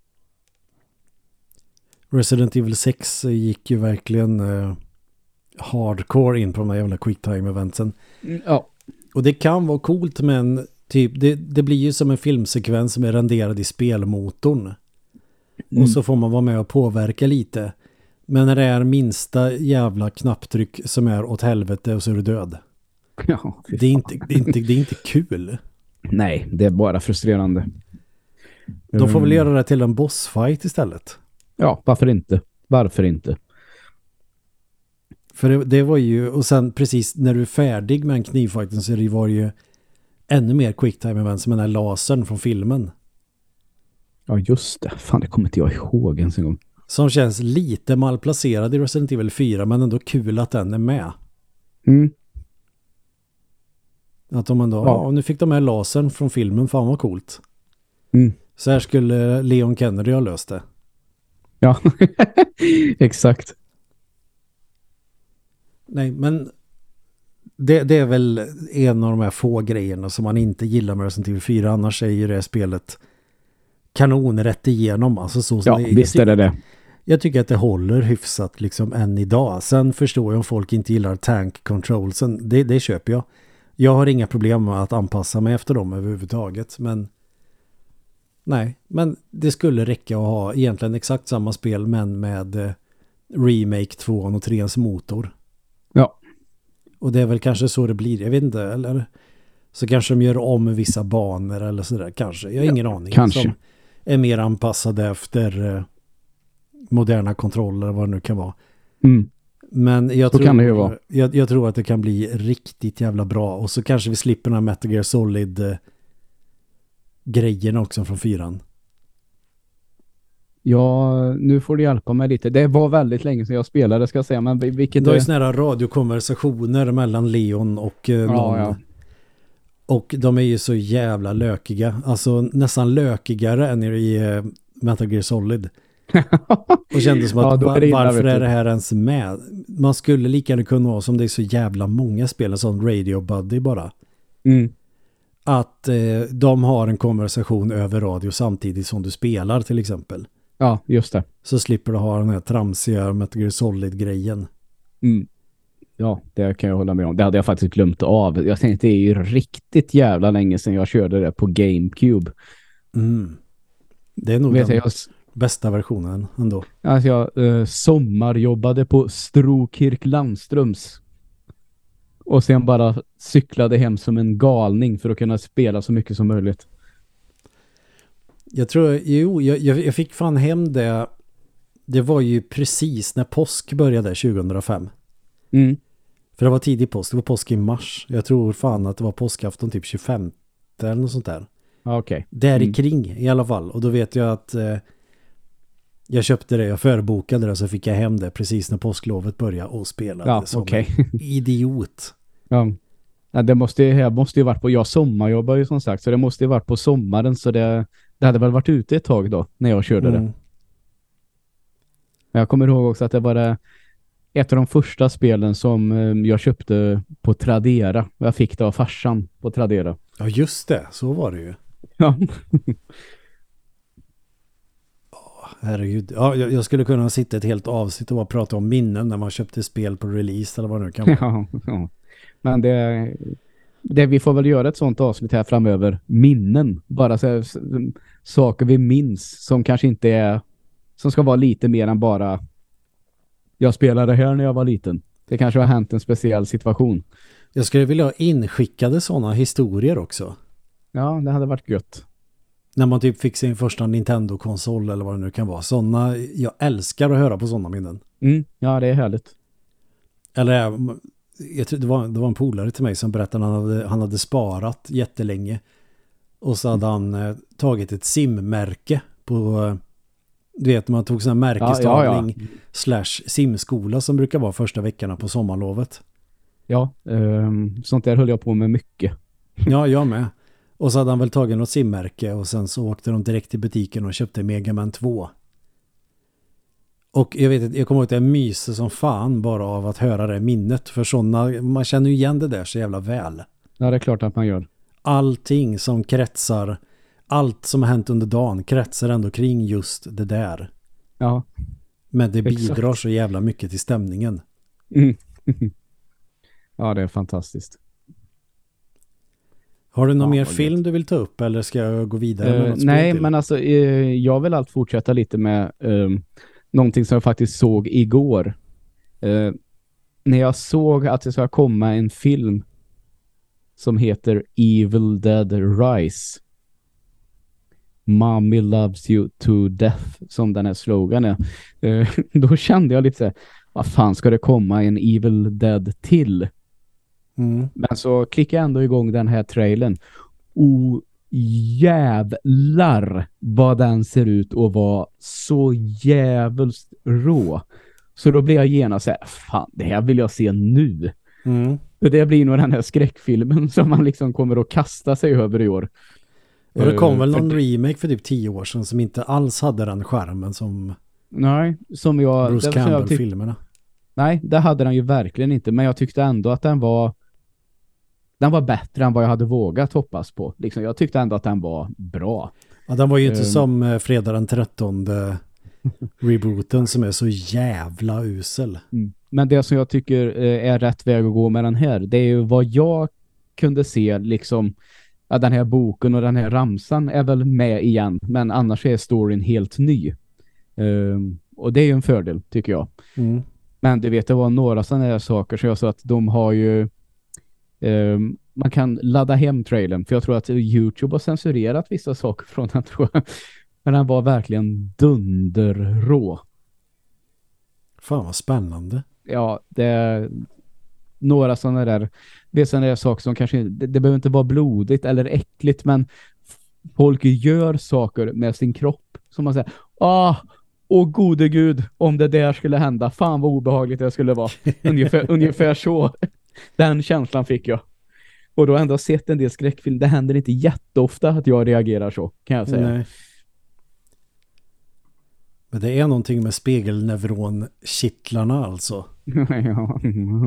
Resident Evil 6 gick ju verkligen hardcore in på de här jävla quicktime eventsen. Ja. Och det kan vara coolt, men typ det blir ju som en filmsekvens som är renderad i spelmotorn. Och så får man vara med och påverka lite. Men när det är minsta jävla knapptryck som är åt helvete och så är du död. Ja, det är inte kul. Nej, det är bara frustrerande. De får väl göra det till en bossfight istället. Ja, varför inte? Varför inte? För det var ju, och sen precis när du är färdig med en knivfighten så var det ju ännu mer quicktime event som den här lasern från filmen. Ja, just det. Fan, det kommer inte jag ihåg ens en gång. Som känns lite malplacerad i Resident Evil 4, men ändå kul att den är med. Att de ändå, nu fick de här lasern från filmen, fan vad coolt. Så här skulle Leon Kennedy ha löst det. Ja, exakt. Nej, men det är väl en av de här få grejerna som man inte gillar med Resident Evil 4. Annars är ju det spelet kanon rätt igenom. Alltså så, ja, visst är det. Jag tycker att det håller hyfsat liksom än idag. Sen förstår jag om folk inte gillar tank controlsen. Det köper jag. Jag har inga problem med att anpassa mig efter dem överhuvudtaget. Men nej, men det skulle räcka att ha egentligen exakt samma spel men med Remake 2 och 3:s motor. Ja. Och det är väl kanske så det blir, jag vet inte, eller så kanske de gör om vissa banor eller sådär, kanske. Jag har ingen aning. Kanske. Som är mer anpassade efter moderna kontroller, vad det nu kan vara. Men jag tror att det kan bli riktigt jävla bra. Och så kanske vi slipper den här Metal Gear Solid grejen också från 4:an. Ja, nu får du hjälpa mig lite. Det var väldigt länge sedan jag spelade, ska jag säga. Men vilket det är ju såna här radiokonversationer mellan Leon och någon. Ja. Och de är ju så jävla lökiga. Alltså nästan lökigare än i Metal Gear Solid. Och kändes som att varför är det här ens med? Man skulle lika gärna kunna ha, som det är så jävla många spel, som Radio Buddy bara. Att de har en konversation över radio samtidigt som du spelar till exempel. Ja, just det. Så slipper du ha den här tramsiga Metal Gear Solid-grejen. Ja, det kan jag hålla med om. Det hade jag faktiskt glömt av. Jag tänkte det är ju riktigt jävla länge sedan jag körde det på GameCube. Det är nog den bästa versionen ändå. Alltså jag sommarjobbade på Strokirk Landströms. Och sen bara cyklade hem som en galning för att kunna spela så mycket som möjligt. Jag tror, jag fick fan hem det. Det var ju precis när påsk började 2005. För det var tidig påsk, det var påsk i mars. Jag tror fan att det var påskafton typ 25 eller något sånt där. Okej. Där i kring i alla fall. Och då vet jag att jag köpte det, jag förbokade det, så fick jag hem det precis när påsklovet började och spelade som en idiot. Ja, det måste ju varit på, jag sommarjobbar ju som sagt, så det måste ju varit på sommaren, så det hade väl varit ute ett tag då när jag körde det. Jag kommer ihåg också att det var ett av de första spelen som jag köpte på Tradera. Jag fick det av farsan på Tradera. Ja, just det. Så var det ju. Ja. Herregud. Ja, jag skulle kunna sitta ett helt avsnitt och bara prata om minnen när man köpte spel på release eller vad det nu kan vara. Ja. Men det vi får väl göra ett sånt avsnitt här framöver. Minnen. Bara så saker vi minns som kanske inte är, som ska vara lite mer än bara jag spelade här när jag var liten. Det kanske har hänt en speciell situation. Jag skulle vilja ha inskickade sådana historier också. Ja, det hade varit gött. När man typ fick sin första Nintendo-konsol eller vad det nu kan vara. Såna, jag älskar att höra på sådana minnen. Ja, det är härligt. Eller jag tror det var en polare till mig som berättade att han hade sparat jättelänge. Och så hade han tagit ett simmärke på, du vet, man tog sån här märkestavling / simskola som brukar vara första veckorna på sommarlovet. Ja, sånt där höll jag på med mycket. Ja, jag med. Och så hade han väl tagit något simmärke och sen så åkte de direkt till butiken och köpte Mega Man 2. Och jag kommer ihåg att jag myser som fan bara av att höra det minnet. För sådana, man känner ju igen det där så jävla väl. Ja, det är klart att man gör. Allting som kretsar, allt som har hänt under dagen kretsar ändå kring just det där. Ja. Men det bidrar så jävla mycket till stämningen. Mm. Ja, det är fantastiskt. Har du någon mer film du vill ta upp eller ska jag gå vidare med något nej, till? men alltså jag vill allt fortsätta lite med någonting som jag faktiskt såg igår. När jag såg att det ska komma en film som heter Evil Dead Rise. Mommy loves you to death, som den här slogan är. Då kände jag lite så här, vad fan ska det komma en Evil Dead till? Men så klickade jag ändå igång den här trailern. Och jävlar vad den ser ut och var så jävligt rå. Så då blir jag genast så här, fan, det här vill jag se nu. För det blir nog den här skräckfilmen som man liksom kommer att kasta sig över i år. Och det kom väl någon remake för typ 10 år sedan som inte alls hade den skärmen som som jag Bruce Campbell-filmerna. Nej, det hade den ju verkligen inte. Men jag tyckte ändå att den var bättre än vad jag hade vågat hoppas på. Liksom, jag tyckte ändå att den var bra. Ja, den var ju inte som fredag den 13:e rebooten som är så jävla usel. Men det som jag tycker är rätt väg att gå med den här, det är ju vad jag kunde se liksom, att den här boken och den här ramsan är väl med igen, men annars är storyn helt ny. Och det är ju en fördel, tycker jag. Men du vet, det var några sådana här saker så jag sa att de har ju man kan ladda hem trailern, för jag tror att YouTube har censurerat vissa saker från den, tror jag. Men den var verkligen dunderrå. Fan vad spännande. Ja, det är några sådana där saker som kanske, det behöver inte vara blodigt eller äckligt, men folk gör saker med sin kropp som man säger, åh gode gud, om det där skulle hända, fan vad obehagligt det skulle vara. Ungefär så. Den känslan fick jag. Och då ändå sett en del skräckfilm. Det händer inte jätteofta att jag reagerar så, kan jag säga. Nej. Men det är någonting med spegelneuronkittlarna alltså. Ja.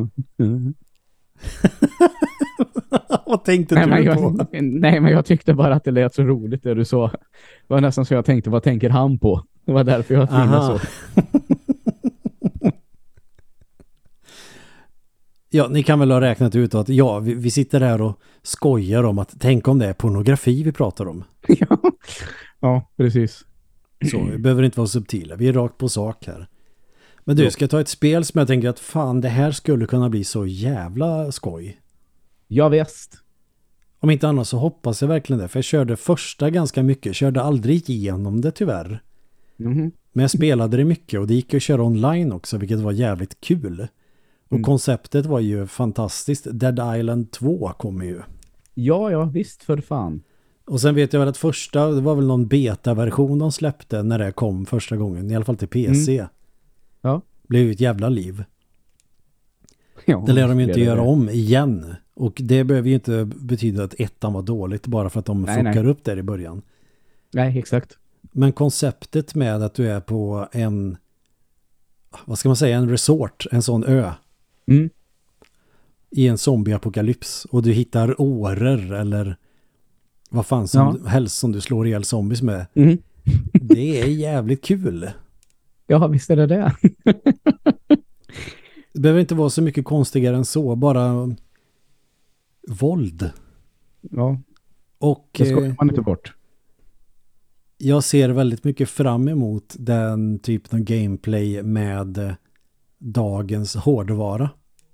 Vad tänkte du på? Nej, men jag tyckte bara att det lät så roligt det du sa. Det var nästan så jag tänkte, vad tänker han på? Det var därför jag tvingade så. Ja, ni kan väl ha räknat ut att vi sitter här och skojar om att tänk om det är pornografi vi pratar om. Ja, precis. Så vi behöver inte vara subtila. Vi är rakt på sak här. Men du, ska ta ett spel som jag tänker att fan, det här skulle kunna bli så jävla skoj. Ja, visst. Om inte annars så hoppas jag verkligen det. För jag körde första ganska mycket. Körde aldrig igenom det tyvärr. Men jag spelade det mycket och det gick att köra online också, vilket var jävligt kul. Och konceptet var ju fantastiskt. Dead Island 2 kommer ju. Ja, visst för fan. Och sen vet jag väl att det var väl någon beta-version de släppte när det kom första gången. I alla fall till PC. Ja. Blev ju ett jävla liv. Ja, det lär de ju inte göra om igen. Och det behöver ju inte betyda att ettan var dåligt bara för att de fuckar upp där i början. Nej, exakt. Men konceptet med att du är på en, vad ska man säga, en resort, en sån ö. I en zombieapokalyps och du hittar årer eller vad fan som helst som du slår ihjäl zombies med. Det är jävligt kul. Ja, visst är det. Det behöver inte vara så mycket konstigare än så, bara våld. Ja. Och det ska man inte bort. Jag ser väldigt mycket fram emot den typen av gameplay med dagens hårdvara.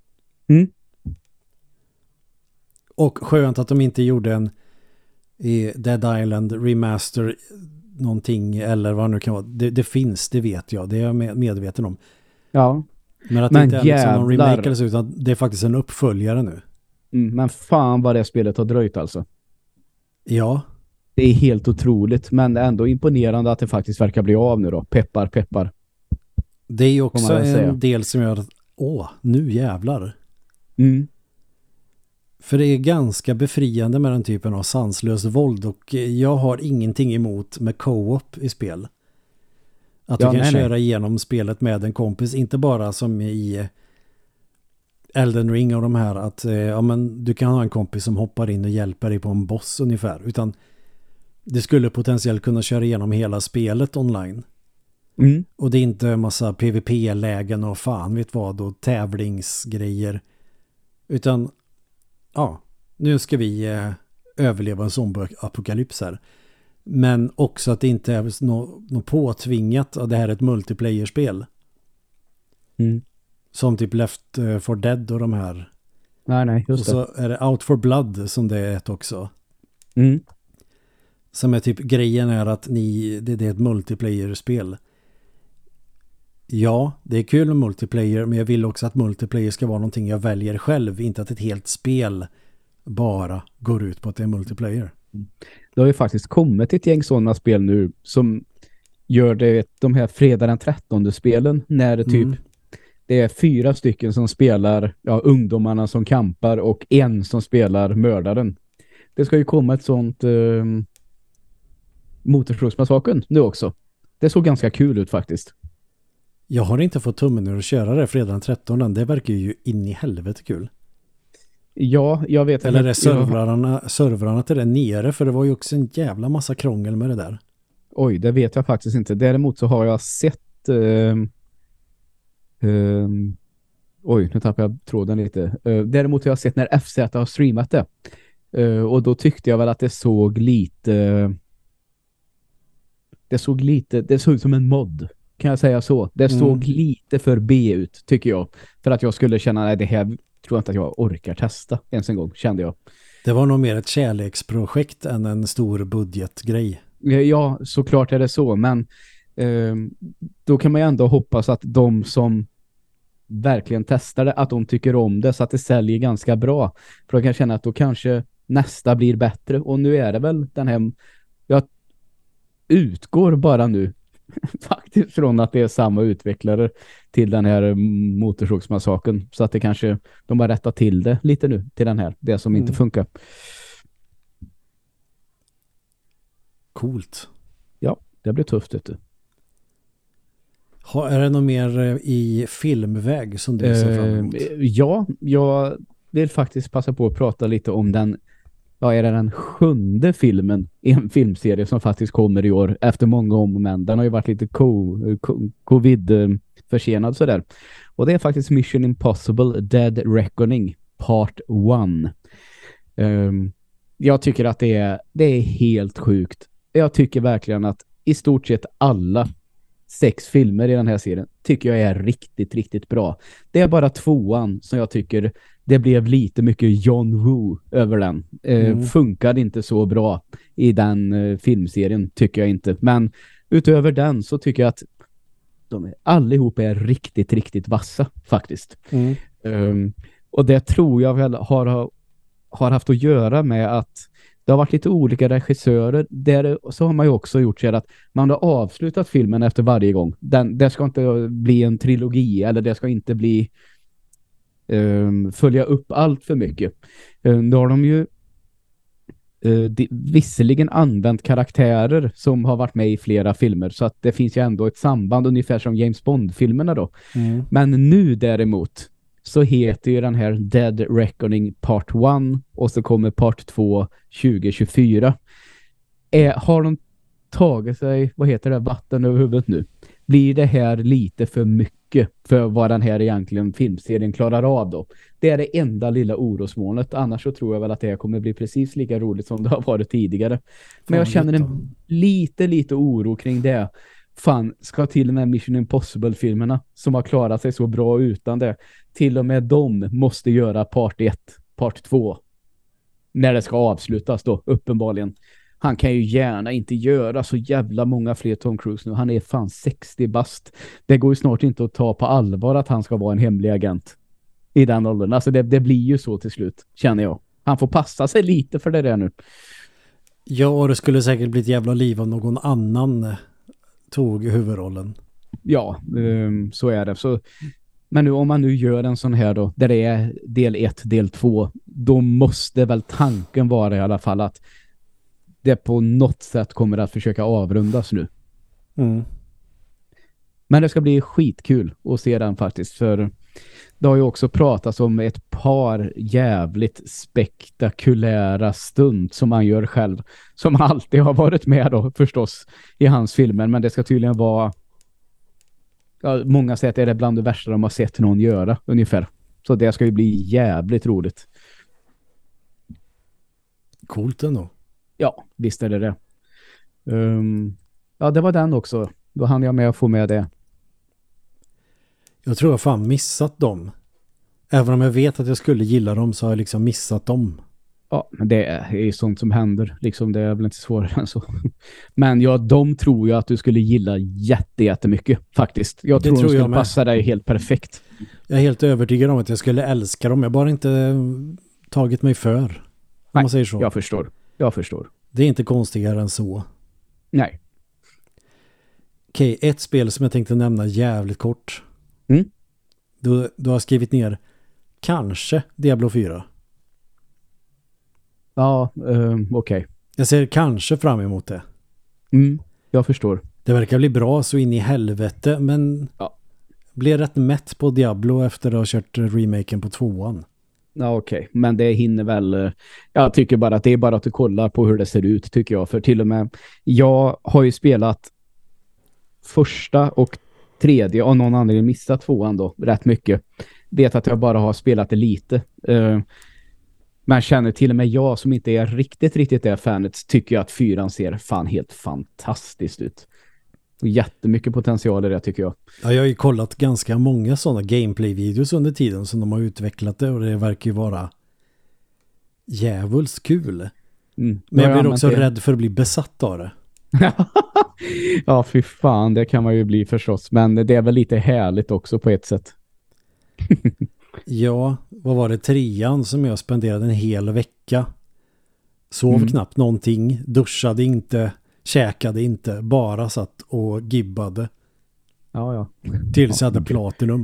Och skönt att de inte gjorde en Dead Island remaster någonting eller vad det nu kan vara. Det finns, det vet jag. Det är jag medveten om. Ja. Men att det inte är liksom någon remake eller så, utan det är faktiskt en uppföljare nu. Men fan vad det spelet har dröjt alltså. Ja. Det är helt otroligt, men det är ändå imponerande att det faktiskt verkar bli av nu då. Peppar, peppar. Det är ju också en del som gör att nu jävlar. För det är ganska befriande med den typen av sanslös våld, och jag har ingenting emot med co-op i spel. Att du kan köra igenom spelet med en kompis, inte bara som i Elden Ring och de här, att men du kan ha en kompis som hoppar in och hjälper dig på en boss ungefär, utan det skulle potentiellt kunna köra igenom hela spelet online. Och det är inte en massa PvP-lägen och fan vet vad och tävlingsgrejer, utan nu ska vi överleva en zombie-apokalyps här. Men också att det inte är något påtvingat att det här är ett multiplayer-spel. Som typ Left 4 Dead och de här. Nej, just det. Och så är det Out for Blood som det är ett också. Som är typ, grejen är att det är ett multiplayer-spel. Ja, det är kul med multiplayer, men jag vill också att multiplayer ska vara någonting jag väljer själv, inte att ett helt spel bara går ut på att det är multiplayer. Det har ju faktiskt kommit ett gäng sådana spel nu som gör det, de här fredag den 13:e spelen, när det typ det är 4 stycken som spelar ungdomarna som kampar och en som spelar mördaren. Det ska ju komma ett sånt Motorsågsmassakern nu också. Det såg ganska kul ut faktiskt. Jag har inte fått tummen ur att köra det fredag den 13:e. Det verkar ju in i helvete kul. Ja, jag vet. Eller är servrarna till det nere? För det var ju också en jävla massa krångel med det där. Oj, det vet jag faktiskt inte. Däremot så har jag sett oj, nu tappar jag tråden lite. Däremot har jag sett när FZ har streamat det. Och då tyckte jag väl att det såg ut som en mod. Kan jag säga så? Det såg lite för B ut, tycker jag. För att jag skulle känna, nej, det här tror jag inte att jag orkar testa ens en gång, kände jag. Det var nog mer ett kärleksprojekt än en stor budgetgrej. Ja, såklart är det så. Men då kan man ju ändå hoppas att de som verkligen testar det, att de tycker om det så att det säljer ganska bra. För jag kan känna att då kanske nästa blir bättre. Och nu är det väl den här... Jag utgår bara nu faktiskt från att det är samma utvecklare till den här Motorsågsmassakern, så att det kanske de har rättat till det lite nu till den här, det som inte funkar. Coolt. Ja, det blir tufft, vet du. Är det något mer i filmväg som du ser fram emot? Ja, jag vill faktiskt passa på att prata lite om den den 7:e filmen i en filmserie som faktiskt kommer i år efter många om och men. Den har ju varit lite covid-försenad sådär. Och det är faktiskt Mission Impossible Dead Reckoning Part 1. Jag tycker att det är helt sjukt. Jag tycker verkligen att i stort sett alla 6 filmer i den här serien tycker jag är riktigt, riktigt bra. Det är bara 2:an som jag tycker det blev lite mycket John Woo över den. Funkade inte så bra i den filmserien, tycker jag inte. Men utöver den så tycker jag att allihop är riktigt, riktigt vassa faktiskt. Och det tror jag väl har haft att göra med att det har varit lite olika regissörer. Där så har man ju också gjort så att man har avslutat filmen efter varje gång. Det ska inte bli en trilogi, eller det ska inte bli följa upp allt för mycket. Då har de ju visserligen använt karaktärer som har varit med i flera filmer, så att det finns ju ändå ett samband, ungefär som James Bond-filmerna då. Men nu däremot så heter ju den här Dead Reckoning Part 1 och så kommer Part 2 2024. Har de tagit sig, vad heter det, vatten över huvudet nu? Blir det här lite för mycket för vad den här egentligen filmserien klarar av då? Det är det enda lilla orosmolnet. Annars så tror jag väl att det här kommer bli precis lika roligt som det har varit tidigare. Men jag känner en lite oro kring det. Fan, ska till och med Mission Impossible-filmerna som har klarat sig så bra utan det, till och med de måste göra part 1, part 2 när det ska avslutas då, uppenbarligen. han kan ju gärna inte göra så jävla många fler Tom Cruise nu. Han är fan 60 bast. Det går ju snart inte att ta på allvar att han ska vara en hemlig agent i den åldern. Alltså det blir ju så till slut, känner jag. Han får passa sig lite för det där nu. Ja, och det skulle säkert bli ett jävla liv om någon annan tog huvudrollen. Ja, så är det. Så, men nu om man nu gör en sån här då, där det är del 1, del 2, då måste väl tanken vara i alla fall att det på något sätt kommer att försöka avrundas nu. Mm. Men det ska bli skitkul att se den faktiskt, för det har ju också pratats om ett par jävligt spektakulära stund som han gör själv, som alltid har varit med då förstås i hans filmer, men det ska tydligen vara, ja, många säger att det är bland det värsta de har sett någon göra ungefär. Så det ska ju bli jävligt roligt. Coolt ändå. Ja, visst är det. Ja, det var den också. Då hann jag med att få med det. Jag tror jag fan missat dem. Även om jag vet att jag skulle gilla dem så har jag liksom missat dem. Ja, men det är ju sånt som händer. Liksom, det är väl inte svårare än så. Men ja, de tror jag att du skulle gilla jättemycket faktiskt. Jag tror de skulle passa dig helt perfekt. Jag är helt övertygad om att jag skulle älska dem. Jag har bara inte tagit mig för. Om man säger så. Jag förstår. Det är inte konstigare än så. Nej. Okej, ett spel som jag tänkte nämna jävligt kort. Mm. Du har skrivit ner kanske Diablo 4. Ja, okej. Jag ser kanske fram emot det. Jag förstår. Det verkar bli bra så in i helvete, men blir rätt mätt på Diablo efter att ha kört remaken på 2:an. Ja, okej. Men det hinner väl... Jag tycker bara att det är bara att du kollar på hur det ser ut, tycker jag. För till och med... Jag har ju spelat första och tredje och någon annan missat 2:an då rätt mycket. Vet att jag bara har spelat det lite. Men känner till och med jag som inte är riktigt det fanet tycker jag att 4:an ser fan helt fantastiskt ut. Och jättemycket potential i det, tycker jag. Ja, jag har ju kollat ganska många sådana gameplay-videos under tiden som de har utvecklat det, och det verkar ju vara jävligt kul. Men jag blir också rädd för att bli besatt av det. Ja, fy fan, det kan man ju bli förstås. Men det är väl lite härligt också på ett sätt. Ja, vad var det? 3:an som jag spenderade en hel vecka. Sov knappt någonting, duschade inte, käkade inte, bara satt och gibbade. Ja. Tills jag hade platinum.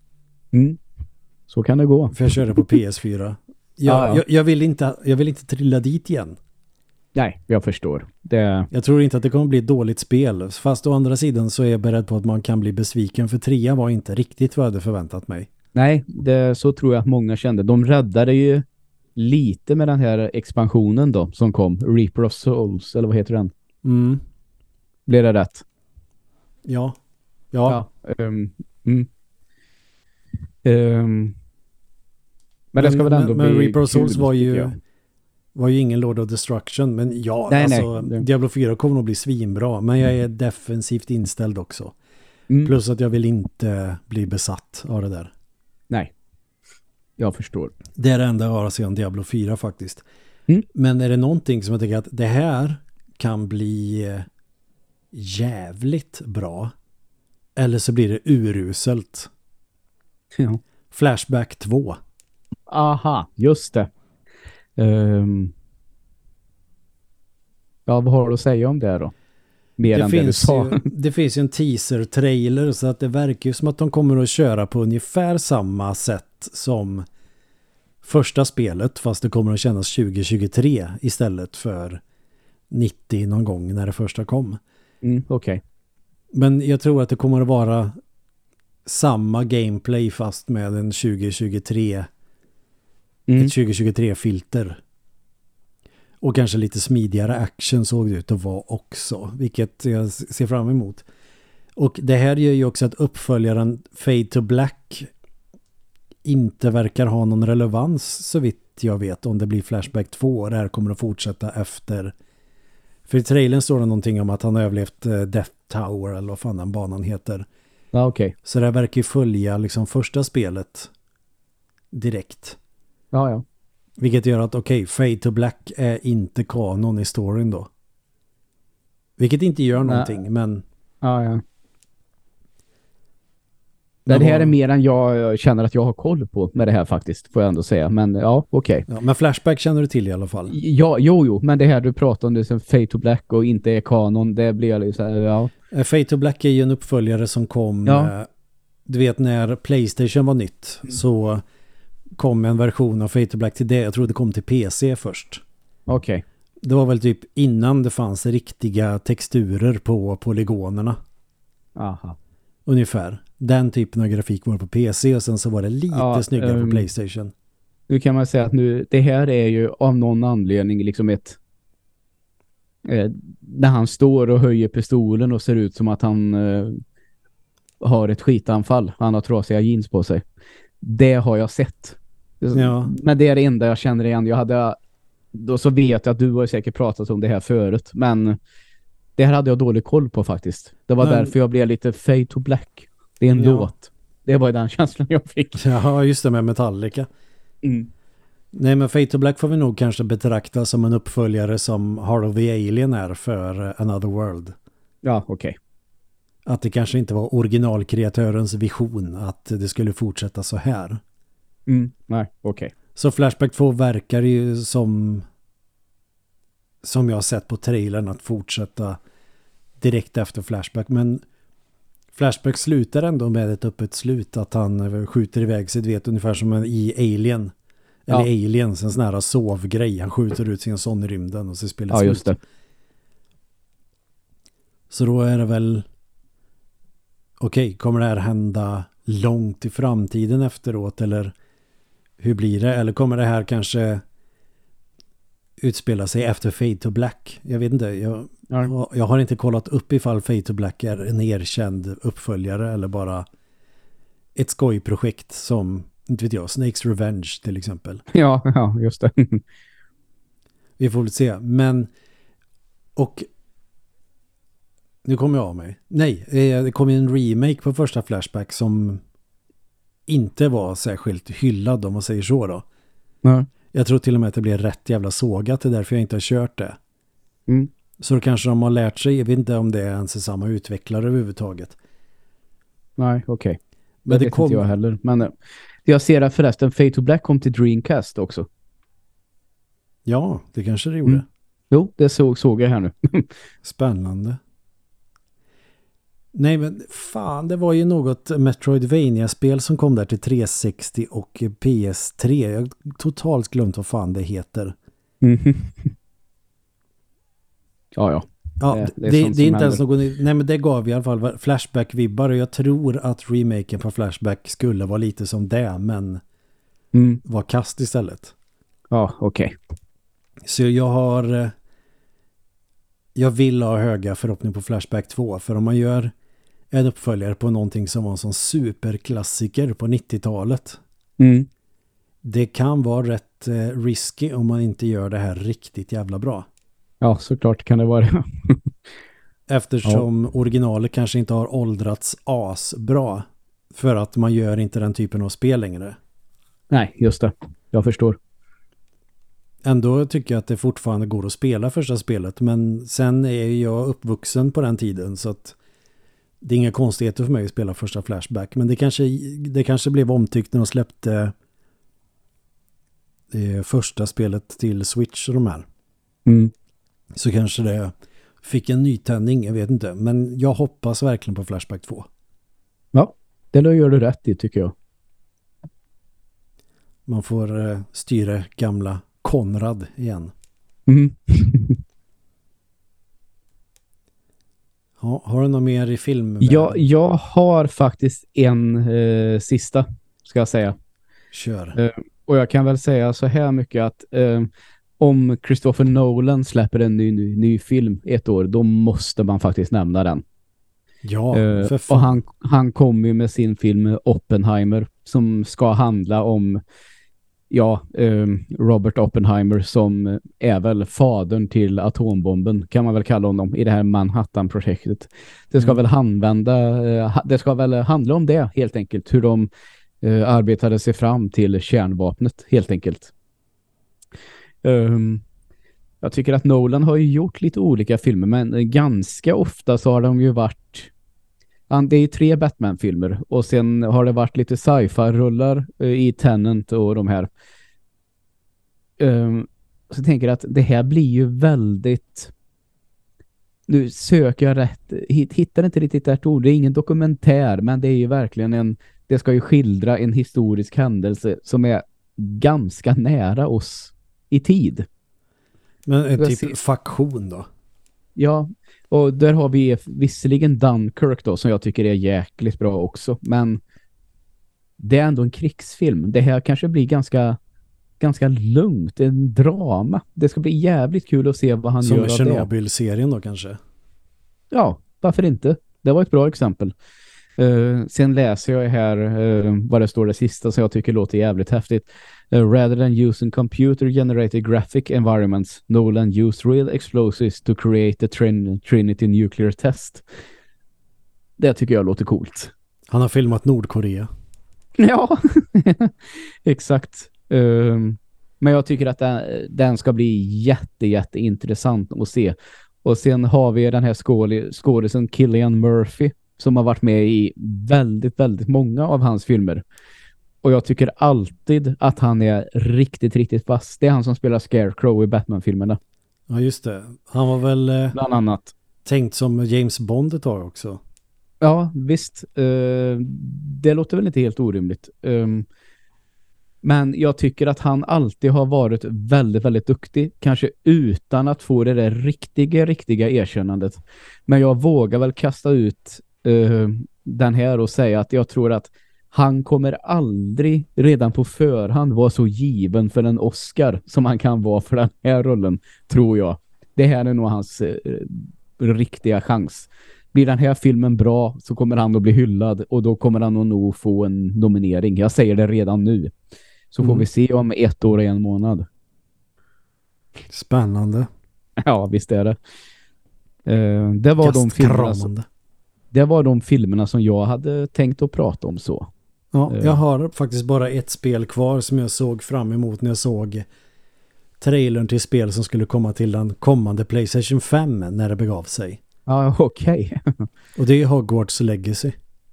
Så kan det gå. För jag körde på PS4. Jag vill inte trilla dit igen. Nej, jag förstår. Jag tror inte att det kommer bli ett dåligt spel. Fast å andra sidan så är jag beredd på att man kan bli besviken. För 3:an var inte riktigt vad jag hade förväntat mig. Nej, så tror jag att många kände. De räddade ju lite med den här expansionen då som kom. Reaper of Souls, eller vad heter den? Blev det rätt? Ja. Men det ska väl ändå bli Reaper of Souls kul, var ju ingen Lord of Destruction. Men Diablo 4 kommer nog bli svinbra. Men jag är defensivt inställd också. Plus att jag vill inte bli besatt av det där. Nej, jag förstår. Det är det enda jag har att säga om Diablo 4 faktiskt. Men är det någonting som jag tycker att det här kan bli jävligt bra, eller så blir det uruselt. Ja. Flashback 2. Aha, just det. Ja, vad har du att säga om det då? Det finns ju en teaser-trailer, så att det verkar ju som att de kommer att köra på ungefär samma sätt som första spelet, fast det kommer att kännas 2023 istället för 90 någon gång när det första kom. Okej. Men jag tror att det kommer att vara samma gameplay fast med en 2023 ett 2023-filter. Och kanske lite smidigare action såg det ut att vara också, vilket jag ser fram emot. Och det här gör ju också att uppföljaren Fade to Black inte verkar ha någon relevans, så vitt jag vet, om det blir Flashback 2 och det här kommer att fortsätta efter. För i trailern står det någonting om att han har överlevt Death Tower, eller vad fan den banan heter. Ja, okej. Så det här verkar ju följa liksom första spelet direkt. Ja. Vilket gör att Fade to Black är inte kanon i storyn då. Vilket inte gör någonting, men... Ja. Det här är mer än jag känner att jag har koll på med det här faktiskt, får jag ändå säga. Men ja, okej. Ja, men Flashback känner du till i alla fall. Ja, jo. Men det här du pratar om, det som Fade to Black och inte är kanon, det blir ju så här, ja. Fade to Black är ju en uppföljare som kom... Du vet, när PlayStation var nytt så kom en version av Fade to Black till det. Jag tror det kom till PC först. Okej. Det var väl typ innan det fanns riktiga texturer på polygonerna. Aha. Ungefär. Den typen av grafik var på PC och sen så var det lite snyggare på PlayStation. Nu kan man säga att det här är ju av någon anledning liksom ett... när han står och höjer pistolen och ser ut som att han har ett skitanfall. Han har trasiga jeans på sig. Det har jag sett. Ja. Men det är det enda jag känner igen. Då så vet jag att du har säkert pratat om det här förut. Men det här hade jag dålig koll på faktiskt. Det var därför jag blev lite Fade to Black. Det är en låt. Det var ju den känslan jag fick. Ja, just det, med Metallica. Mm. Nej, men Fade to Black får vi nog kanske betrakta som en uppföljare som Heart of the Alien är för Another World. Ja, okej. Att det kanske inte var originalkreatörens vision att det skulle fortsätta så här. Nej, okej. Så Flashback 2 verkar ju som jag har sett på trailern att fortsätta direkt efter Flashback. Men Flashback slutar ändå med ett öppet slut, att han skjuter iväg sig, du vet, ungefär som i Alien. Eller Aliens, en sån här sovgrej. Han skjuter ut sin son i rymden och så spelar slut. Just det. Så då är det väl okej, kommer det här hända långt i framtiden efteråt, eller hur blir det? Eller kommer det här kanske utspela sig efter Fade to Black? Jag vet inte. Jag har inte kollat upp ifall Fade to Black är en erkänd uppföljare eller bara ett skojprojekt som, inte vet jag, Snake's Revenge till exempel. Ja, just det. Vi får väl se. Men och nu kommer jag av mig. Nej, det kom en remake på första Flashback som inte var särskilt hyllad, om man säger så då. Nej. Jag tror till och med att det blir rätt jävla sågat, det är därför jag inte har kört det. Så då kanske de har lärt sig, jag vet inte om det är ens samma utvecklare överhuvudtaget. Nej, okej. Men det vet inte jag heller. Men jag ser att förresten Fade to Black kom till Dreamcast också. Ja, det kanske det gjorde. Jo, det såg jag här nu. Spännande. Nej, men fan, det var ju något Metroidvania-spel som kom där till 360 och PS3. Jag har totalt glömt vad fan det heter. Ja. Ja, det är inte ens någon... Nej, men det gav i alla fall Flashback-vibbar, och jag tror att remaken på Flashback skulle vara lite som det, men var kast istället. Ja, okej. Så jag vill ha höga förhoppningar på Flashback 2, för om man gör en uppföljare på någonting som var en sån superklassiker på 90-talet, det kan vara rätt risky om man inte gör det här riktigt jävla bra. Ja, såklart kan det vara. Eftersom originalet kanske inte har åldrats asbra, för att man gör inte den typen av spel längre. Nej, just det. Jag förstår. Ändå tycker jag att det fortfarande går att spela första spelet, men sen är jag uppvuxen på den tiden, så att det är inga konstigheter för mig att spela första Flashback. Men det kanske blev omtyckt när de släppte första spelet till Switch och de här. Så kanske det fick en nytändning, jag vet inte. Men jag hoppas verkligen på Flashback 2. Ja, det gör du rätt i, tycker jag. Man får styra gamla Konrad igen. Ja, har du något mer i film? Jag har faktiskt en sista, ska jag säga. Kör. Och jag kan väl säga så här mycket att om Christopher Nolan släpper en ny film ett år, då måste man faktiskt nämna den. Ja, för fan. Och han kommer ju med sin film Oppenheimer, som ska handla om Robert Oppenheimer, som är väl fadern till atombomben, kan man väl kalla honom, i det här Manhattan-projektet. Det ska väl handla om det, helt enkelt. Hur de arbetade sig fram till kärnvapnet, helt enkelt. Jag tycker att Nolan har ju gjort lite olika filmer, men ganska ofta så har de ju varit... Det är ju 3 Batman-filmer och sen har det varit lite sci-fi-rullar i Tenet och de här. Så jag tänker att det här blir ju väldigt... Nu söker jag rätt. Hittar inte riktigt rätt ord. Det är ingen dokumentär, men det är ju verkligen det ska ju skildra en historisk händelse som är ganska nära oss i tid. Men en typ faktion då? Ja, och där har vi visserligen Dunkirk då, som jag tycker är jäkligt bra också, men det är ändå en krigsfilm. Det här kanske blir ganska lugnt, en drama. Det ska bli jävligt kul att se vad han som gör av det. Som Chernobyl-serien då kanske? Ja, varför inte? Det var ett bra exempel. Sen läser jag här vad det står det sista som jag tycker låter jävligt häftigt. Rather than using computer-generated graphic environments, Nolan used real explosives to create the Trinity nuclear test. Det tycker jag låter coolt. Han har filmat Nordkorea. Ja, exakt. Men jag tycker att den ska bli jätte intressant att se. Och sen har vi den här skådisen Cillian Murphy som har varit med i väldigt många av hans filmer. Och jag tycker alltid att han är riktigt vass. Det är han som spelar Scarecrow i Batman-filmerna. Ja, just det. Han var väl bland annat tänkt som James Bond ett tag också. Ja, visst. Det låter väl inte helt orimligt. Men jag tycker att han alltid har varit väldigt duktig. Kanske utan att få det där riktiga erkännandet. Men jag vågar väl kasta ut den här och säga att jag tror att han kommer aldrig redan på förhand vara så given för en Oscar som han kan vara för den här rollen, tror jag. Det här är nog hans riktiga chans. Blir den här filmen bra så kommer han att bli hyllad och då kommer han att nog få en nominering. Jag säger det redan nu. Så får vi se om 1 år och 1 månad. Spännande. Ja, visst är det. Det var de filmerna som jag hade tänkt att prata om så. Ja, jag har faktiskt bara ett spel kvar som jag såg fram emot när jag såg trailern till spel som skulle komma till den kommande PlayStation 5 när det begav sig. Ja, okej. Och det är Hogwarts Legacy.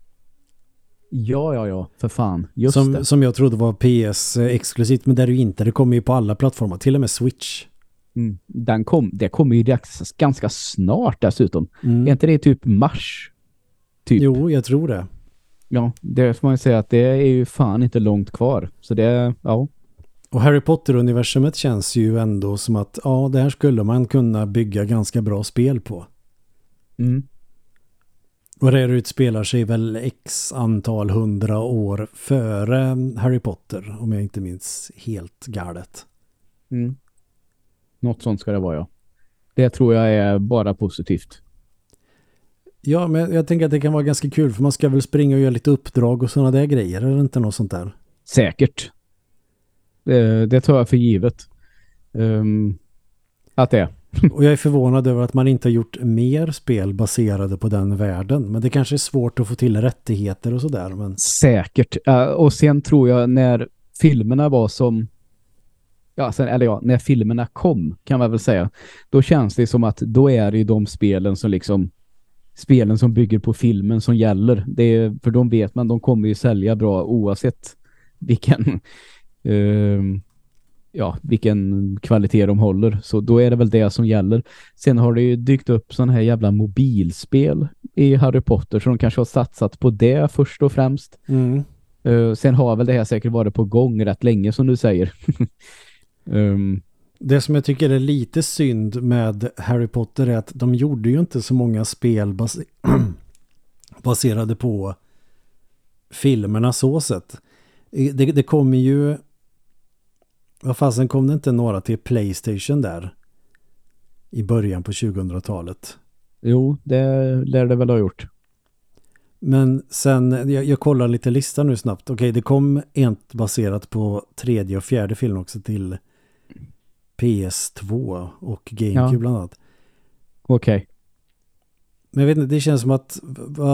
Ja, för fan. Just det. Som jag trodde var PS-exklusivt, men där är ju inte. Det kommer ju på alla plattformar, till och med Switch. Det kommer ju ganska snart dessutom. Är inte det typ mars? Typ? Jo, jag tror det. Ja, det får man ju säga att det är ju fan inte långt kvar. Så det, ja. Och Harry Potter-universumet känns ju ändå som att det här skulle man kunna bygga ganska bra spel på. Och det utspelar sig väl x antal 100 år före Harry Potter, om jag inte minns helt galet. Något sånt ska det vara, ja. Det tror jag är bara positivt. Ja, men jag tänker att det kan vara ganska kul, för man ska väl springa och göra lite uppdrag och sådana där grejer, eller inte något sånt där? Säkert. Det tar jag för givet. Att det är. Och jag är förvånad över att man inte har gjort mer spel baserade på den världen. Men det kanske är svårt att få till rättigheter och sådär. Men... Säkert. Och sen tror jag när filmerna var som... när filmerna kom, kan man väl säga. Då känns det som att då är det de spelen som liksom... Spelen som bygger på filmen som gäller. För de vet man, de kommer ju sälja bra oavsett vilken kvalitet de håller. Så då är det väl det som gäller. Sen har det ju dykt upp sådana här jävla mobilspel i Harry Potter, så de kanske har satsat på det först och främst. Sen har väl det här säkert varit på gång rätt länge, som du säger. Det som jag tycker är lite synd med Harry Potter är att de gjorde ju inte så många spel baserade på filmerna så sett. Det kommer ju... Vad fasen, kom det inte några till PlayStation där i början på 2000-talet? Jo, det lär det väl ha gjort. Men sen, jag kollar lite listan nu snabbt. Okej, det kom ett baserat på 3:e och 4:e film också till PS2 och GameCube bland annat. Okej. Men jag vet inte, det känns som att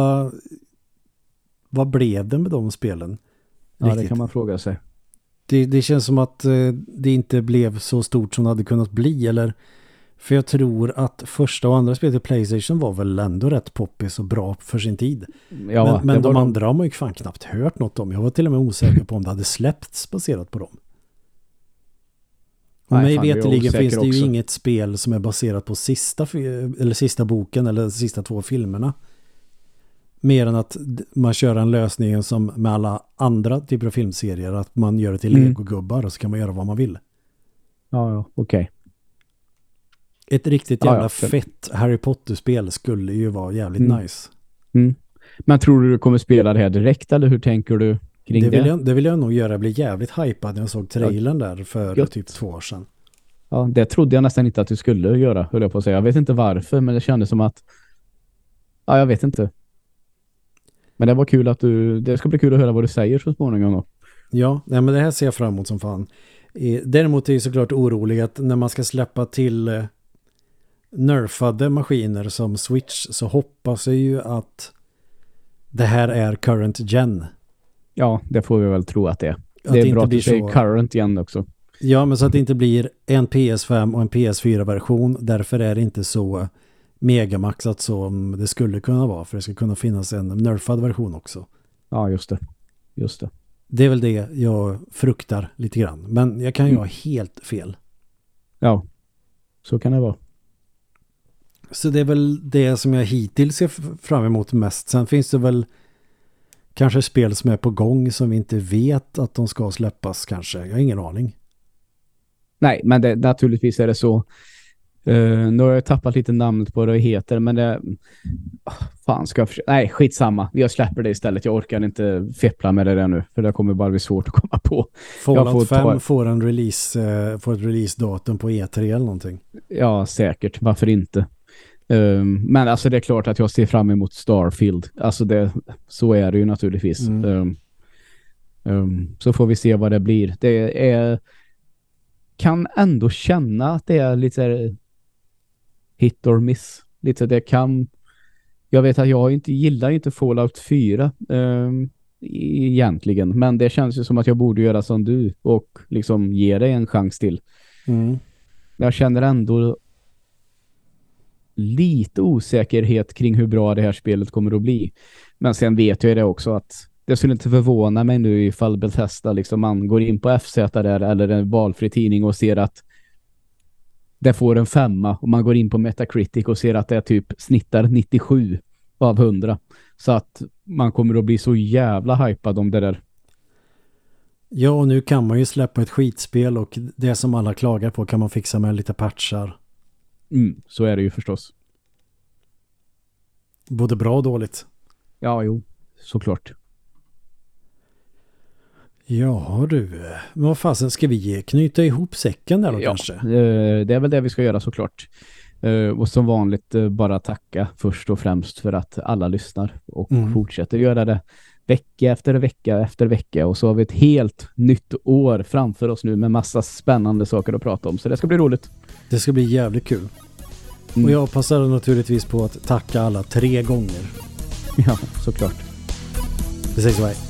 vad blev det med de spelen? Ja, riktigt? Det kan man fråga sig. Det känns som att det inte blev så stort som det hade kunnat bli, eller För jag tror att första och andra spelet i PlayStation var väl ändå rätt poppis och bra för sin tid. Ja, men de andra har man ju fan knappt hört något om. Jag var till och med osäker på om det hade släppts baserat på dem. Och mig veteligen finns det ju inget spel som är baserat på sista boken eller sista 2 filmerna. Mer än att man kör en lösning som med alla andra typer av filmserier, att man gör det till legogubbar och så kan man göra vad man vill. Ja, okej. Ett riktigt jävla fett Harry Potter-spel skulle ju vara jävligt nice. Mm. Men tror du kommer spela det här direkt, eller hur tänker du kring det? Det vill jag nog göra. Jag blir jävligt hypad när jag såg trailern där för typ 2 år sedan. Ja, det trodde jag nästan inte att du skulle göra, höll jag på att säga. Jag vet inte varför, men det kändes som att... Ja, jag vet inte. Men det var kul att det ska bli kul att höra vad du säger så småningom då. Ja, nej, men det här ser jag fram emot som fan. Däremot är jag såklart orolig att när man ska släppa till nerfade maskiner som Switch, så hoppas jag ju att det här är current gen. Ja, det får vi väl tro att det är. Att det är det bra inte att blir du säger så... current igen också. Ja, men så att det inte blir en PS5 och en PS4-version. Därför är det inte så megamaxat som det skulle kunna vara. För det ska kunna finnas en nerfad version också. Ja, just det. Det är väl det jag fruktar lite grann. Men jag kan ju ha helt fel. Ja, så kan det vara. Så det är väl det som jag hittills ser fram emot mest. Sen finns det väl kanske spel som är på gång som vi inte vet att de ska släppas kanske. Jag har ingen aning. Nej, men naturligtvis är det så. Nu har jag tappat lite namnet på vad det heter, men det... Fan, ska jag försöka... Nej, skitsamma. Jag släpper det istället. Jag orkar inte feppla med det där nu, för det kommer bara bli svårt att komma på. Fallout 5 får ett release-datum på E3 eller någonting. Ja, säkert. Varför inte? Men alltså det är klart att jag ser fram emot Starfield. Alltså så är det ju naturligtvis. Så får vi se vad det blir. Det är... kan ändå känna att det är lite hit or miss. Lite det kan... Jag vet att jag gillar inte Fallout 4 egentligen. Men det känns ju som att jag borde göra som du och liksom ge det en chans till. Jag känner ändå lite osäkerhet kring hur bra det här spelet kommer att bli. Men sen vet jag det också att det skulle inte förvåna mig nu ifall Bethesda liksom man går in på FZ där eller en valfri tidning och ser att det får en 5 och man går in på Metacritic och ser att det typ snittar 97 av 100. Så att man kommer att bli så jävla hypad om det där. Ja, och nu kan man ju släppa ett skitspel och det som alla klagar på kan man fixa med lite patchar. Så är det ju förstås. Både bra och dåligt. Ja, jo. Såklart. Ja du, men vad fasen, ska vi knyta ihop säcken där då kanske? Det är väl det vi ska göra såklart. Och som vanligt bara tacka först och främst för att alla lyssnar och fortsätter göra det vecka efter vecka efter vecka. Och så har vi ett helt nytt år framför oss nu med massa spännande saker att prata om. Så det ska bli roligt. Det ska bli jävligt kul. Och jag passar naturligtvis på att tacka alla 3 gånger. Ja, såklart. Det sägs så här.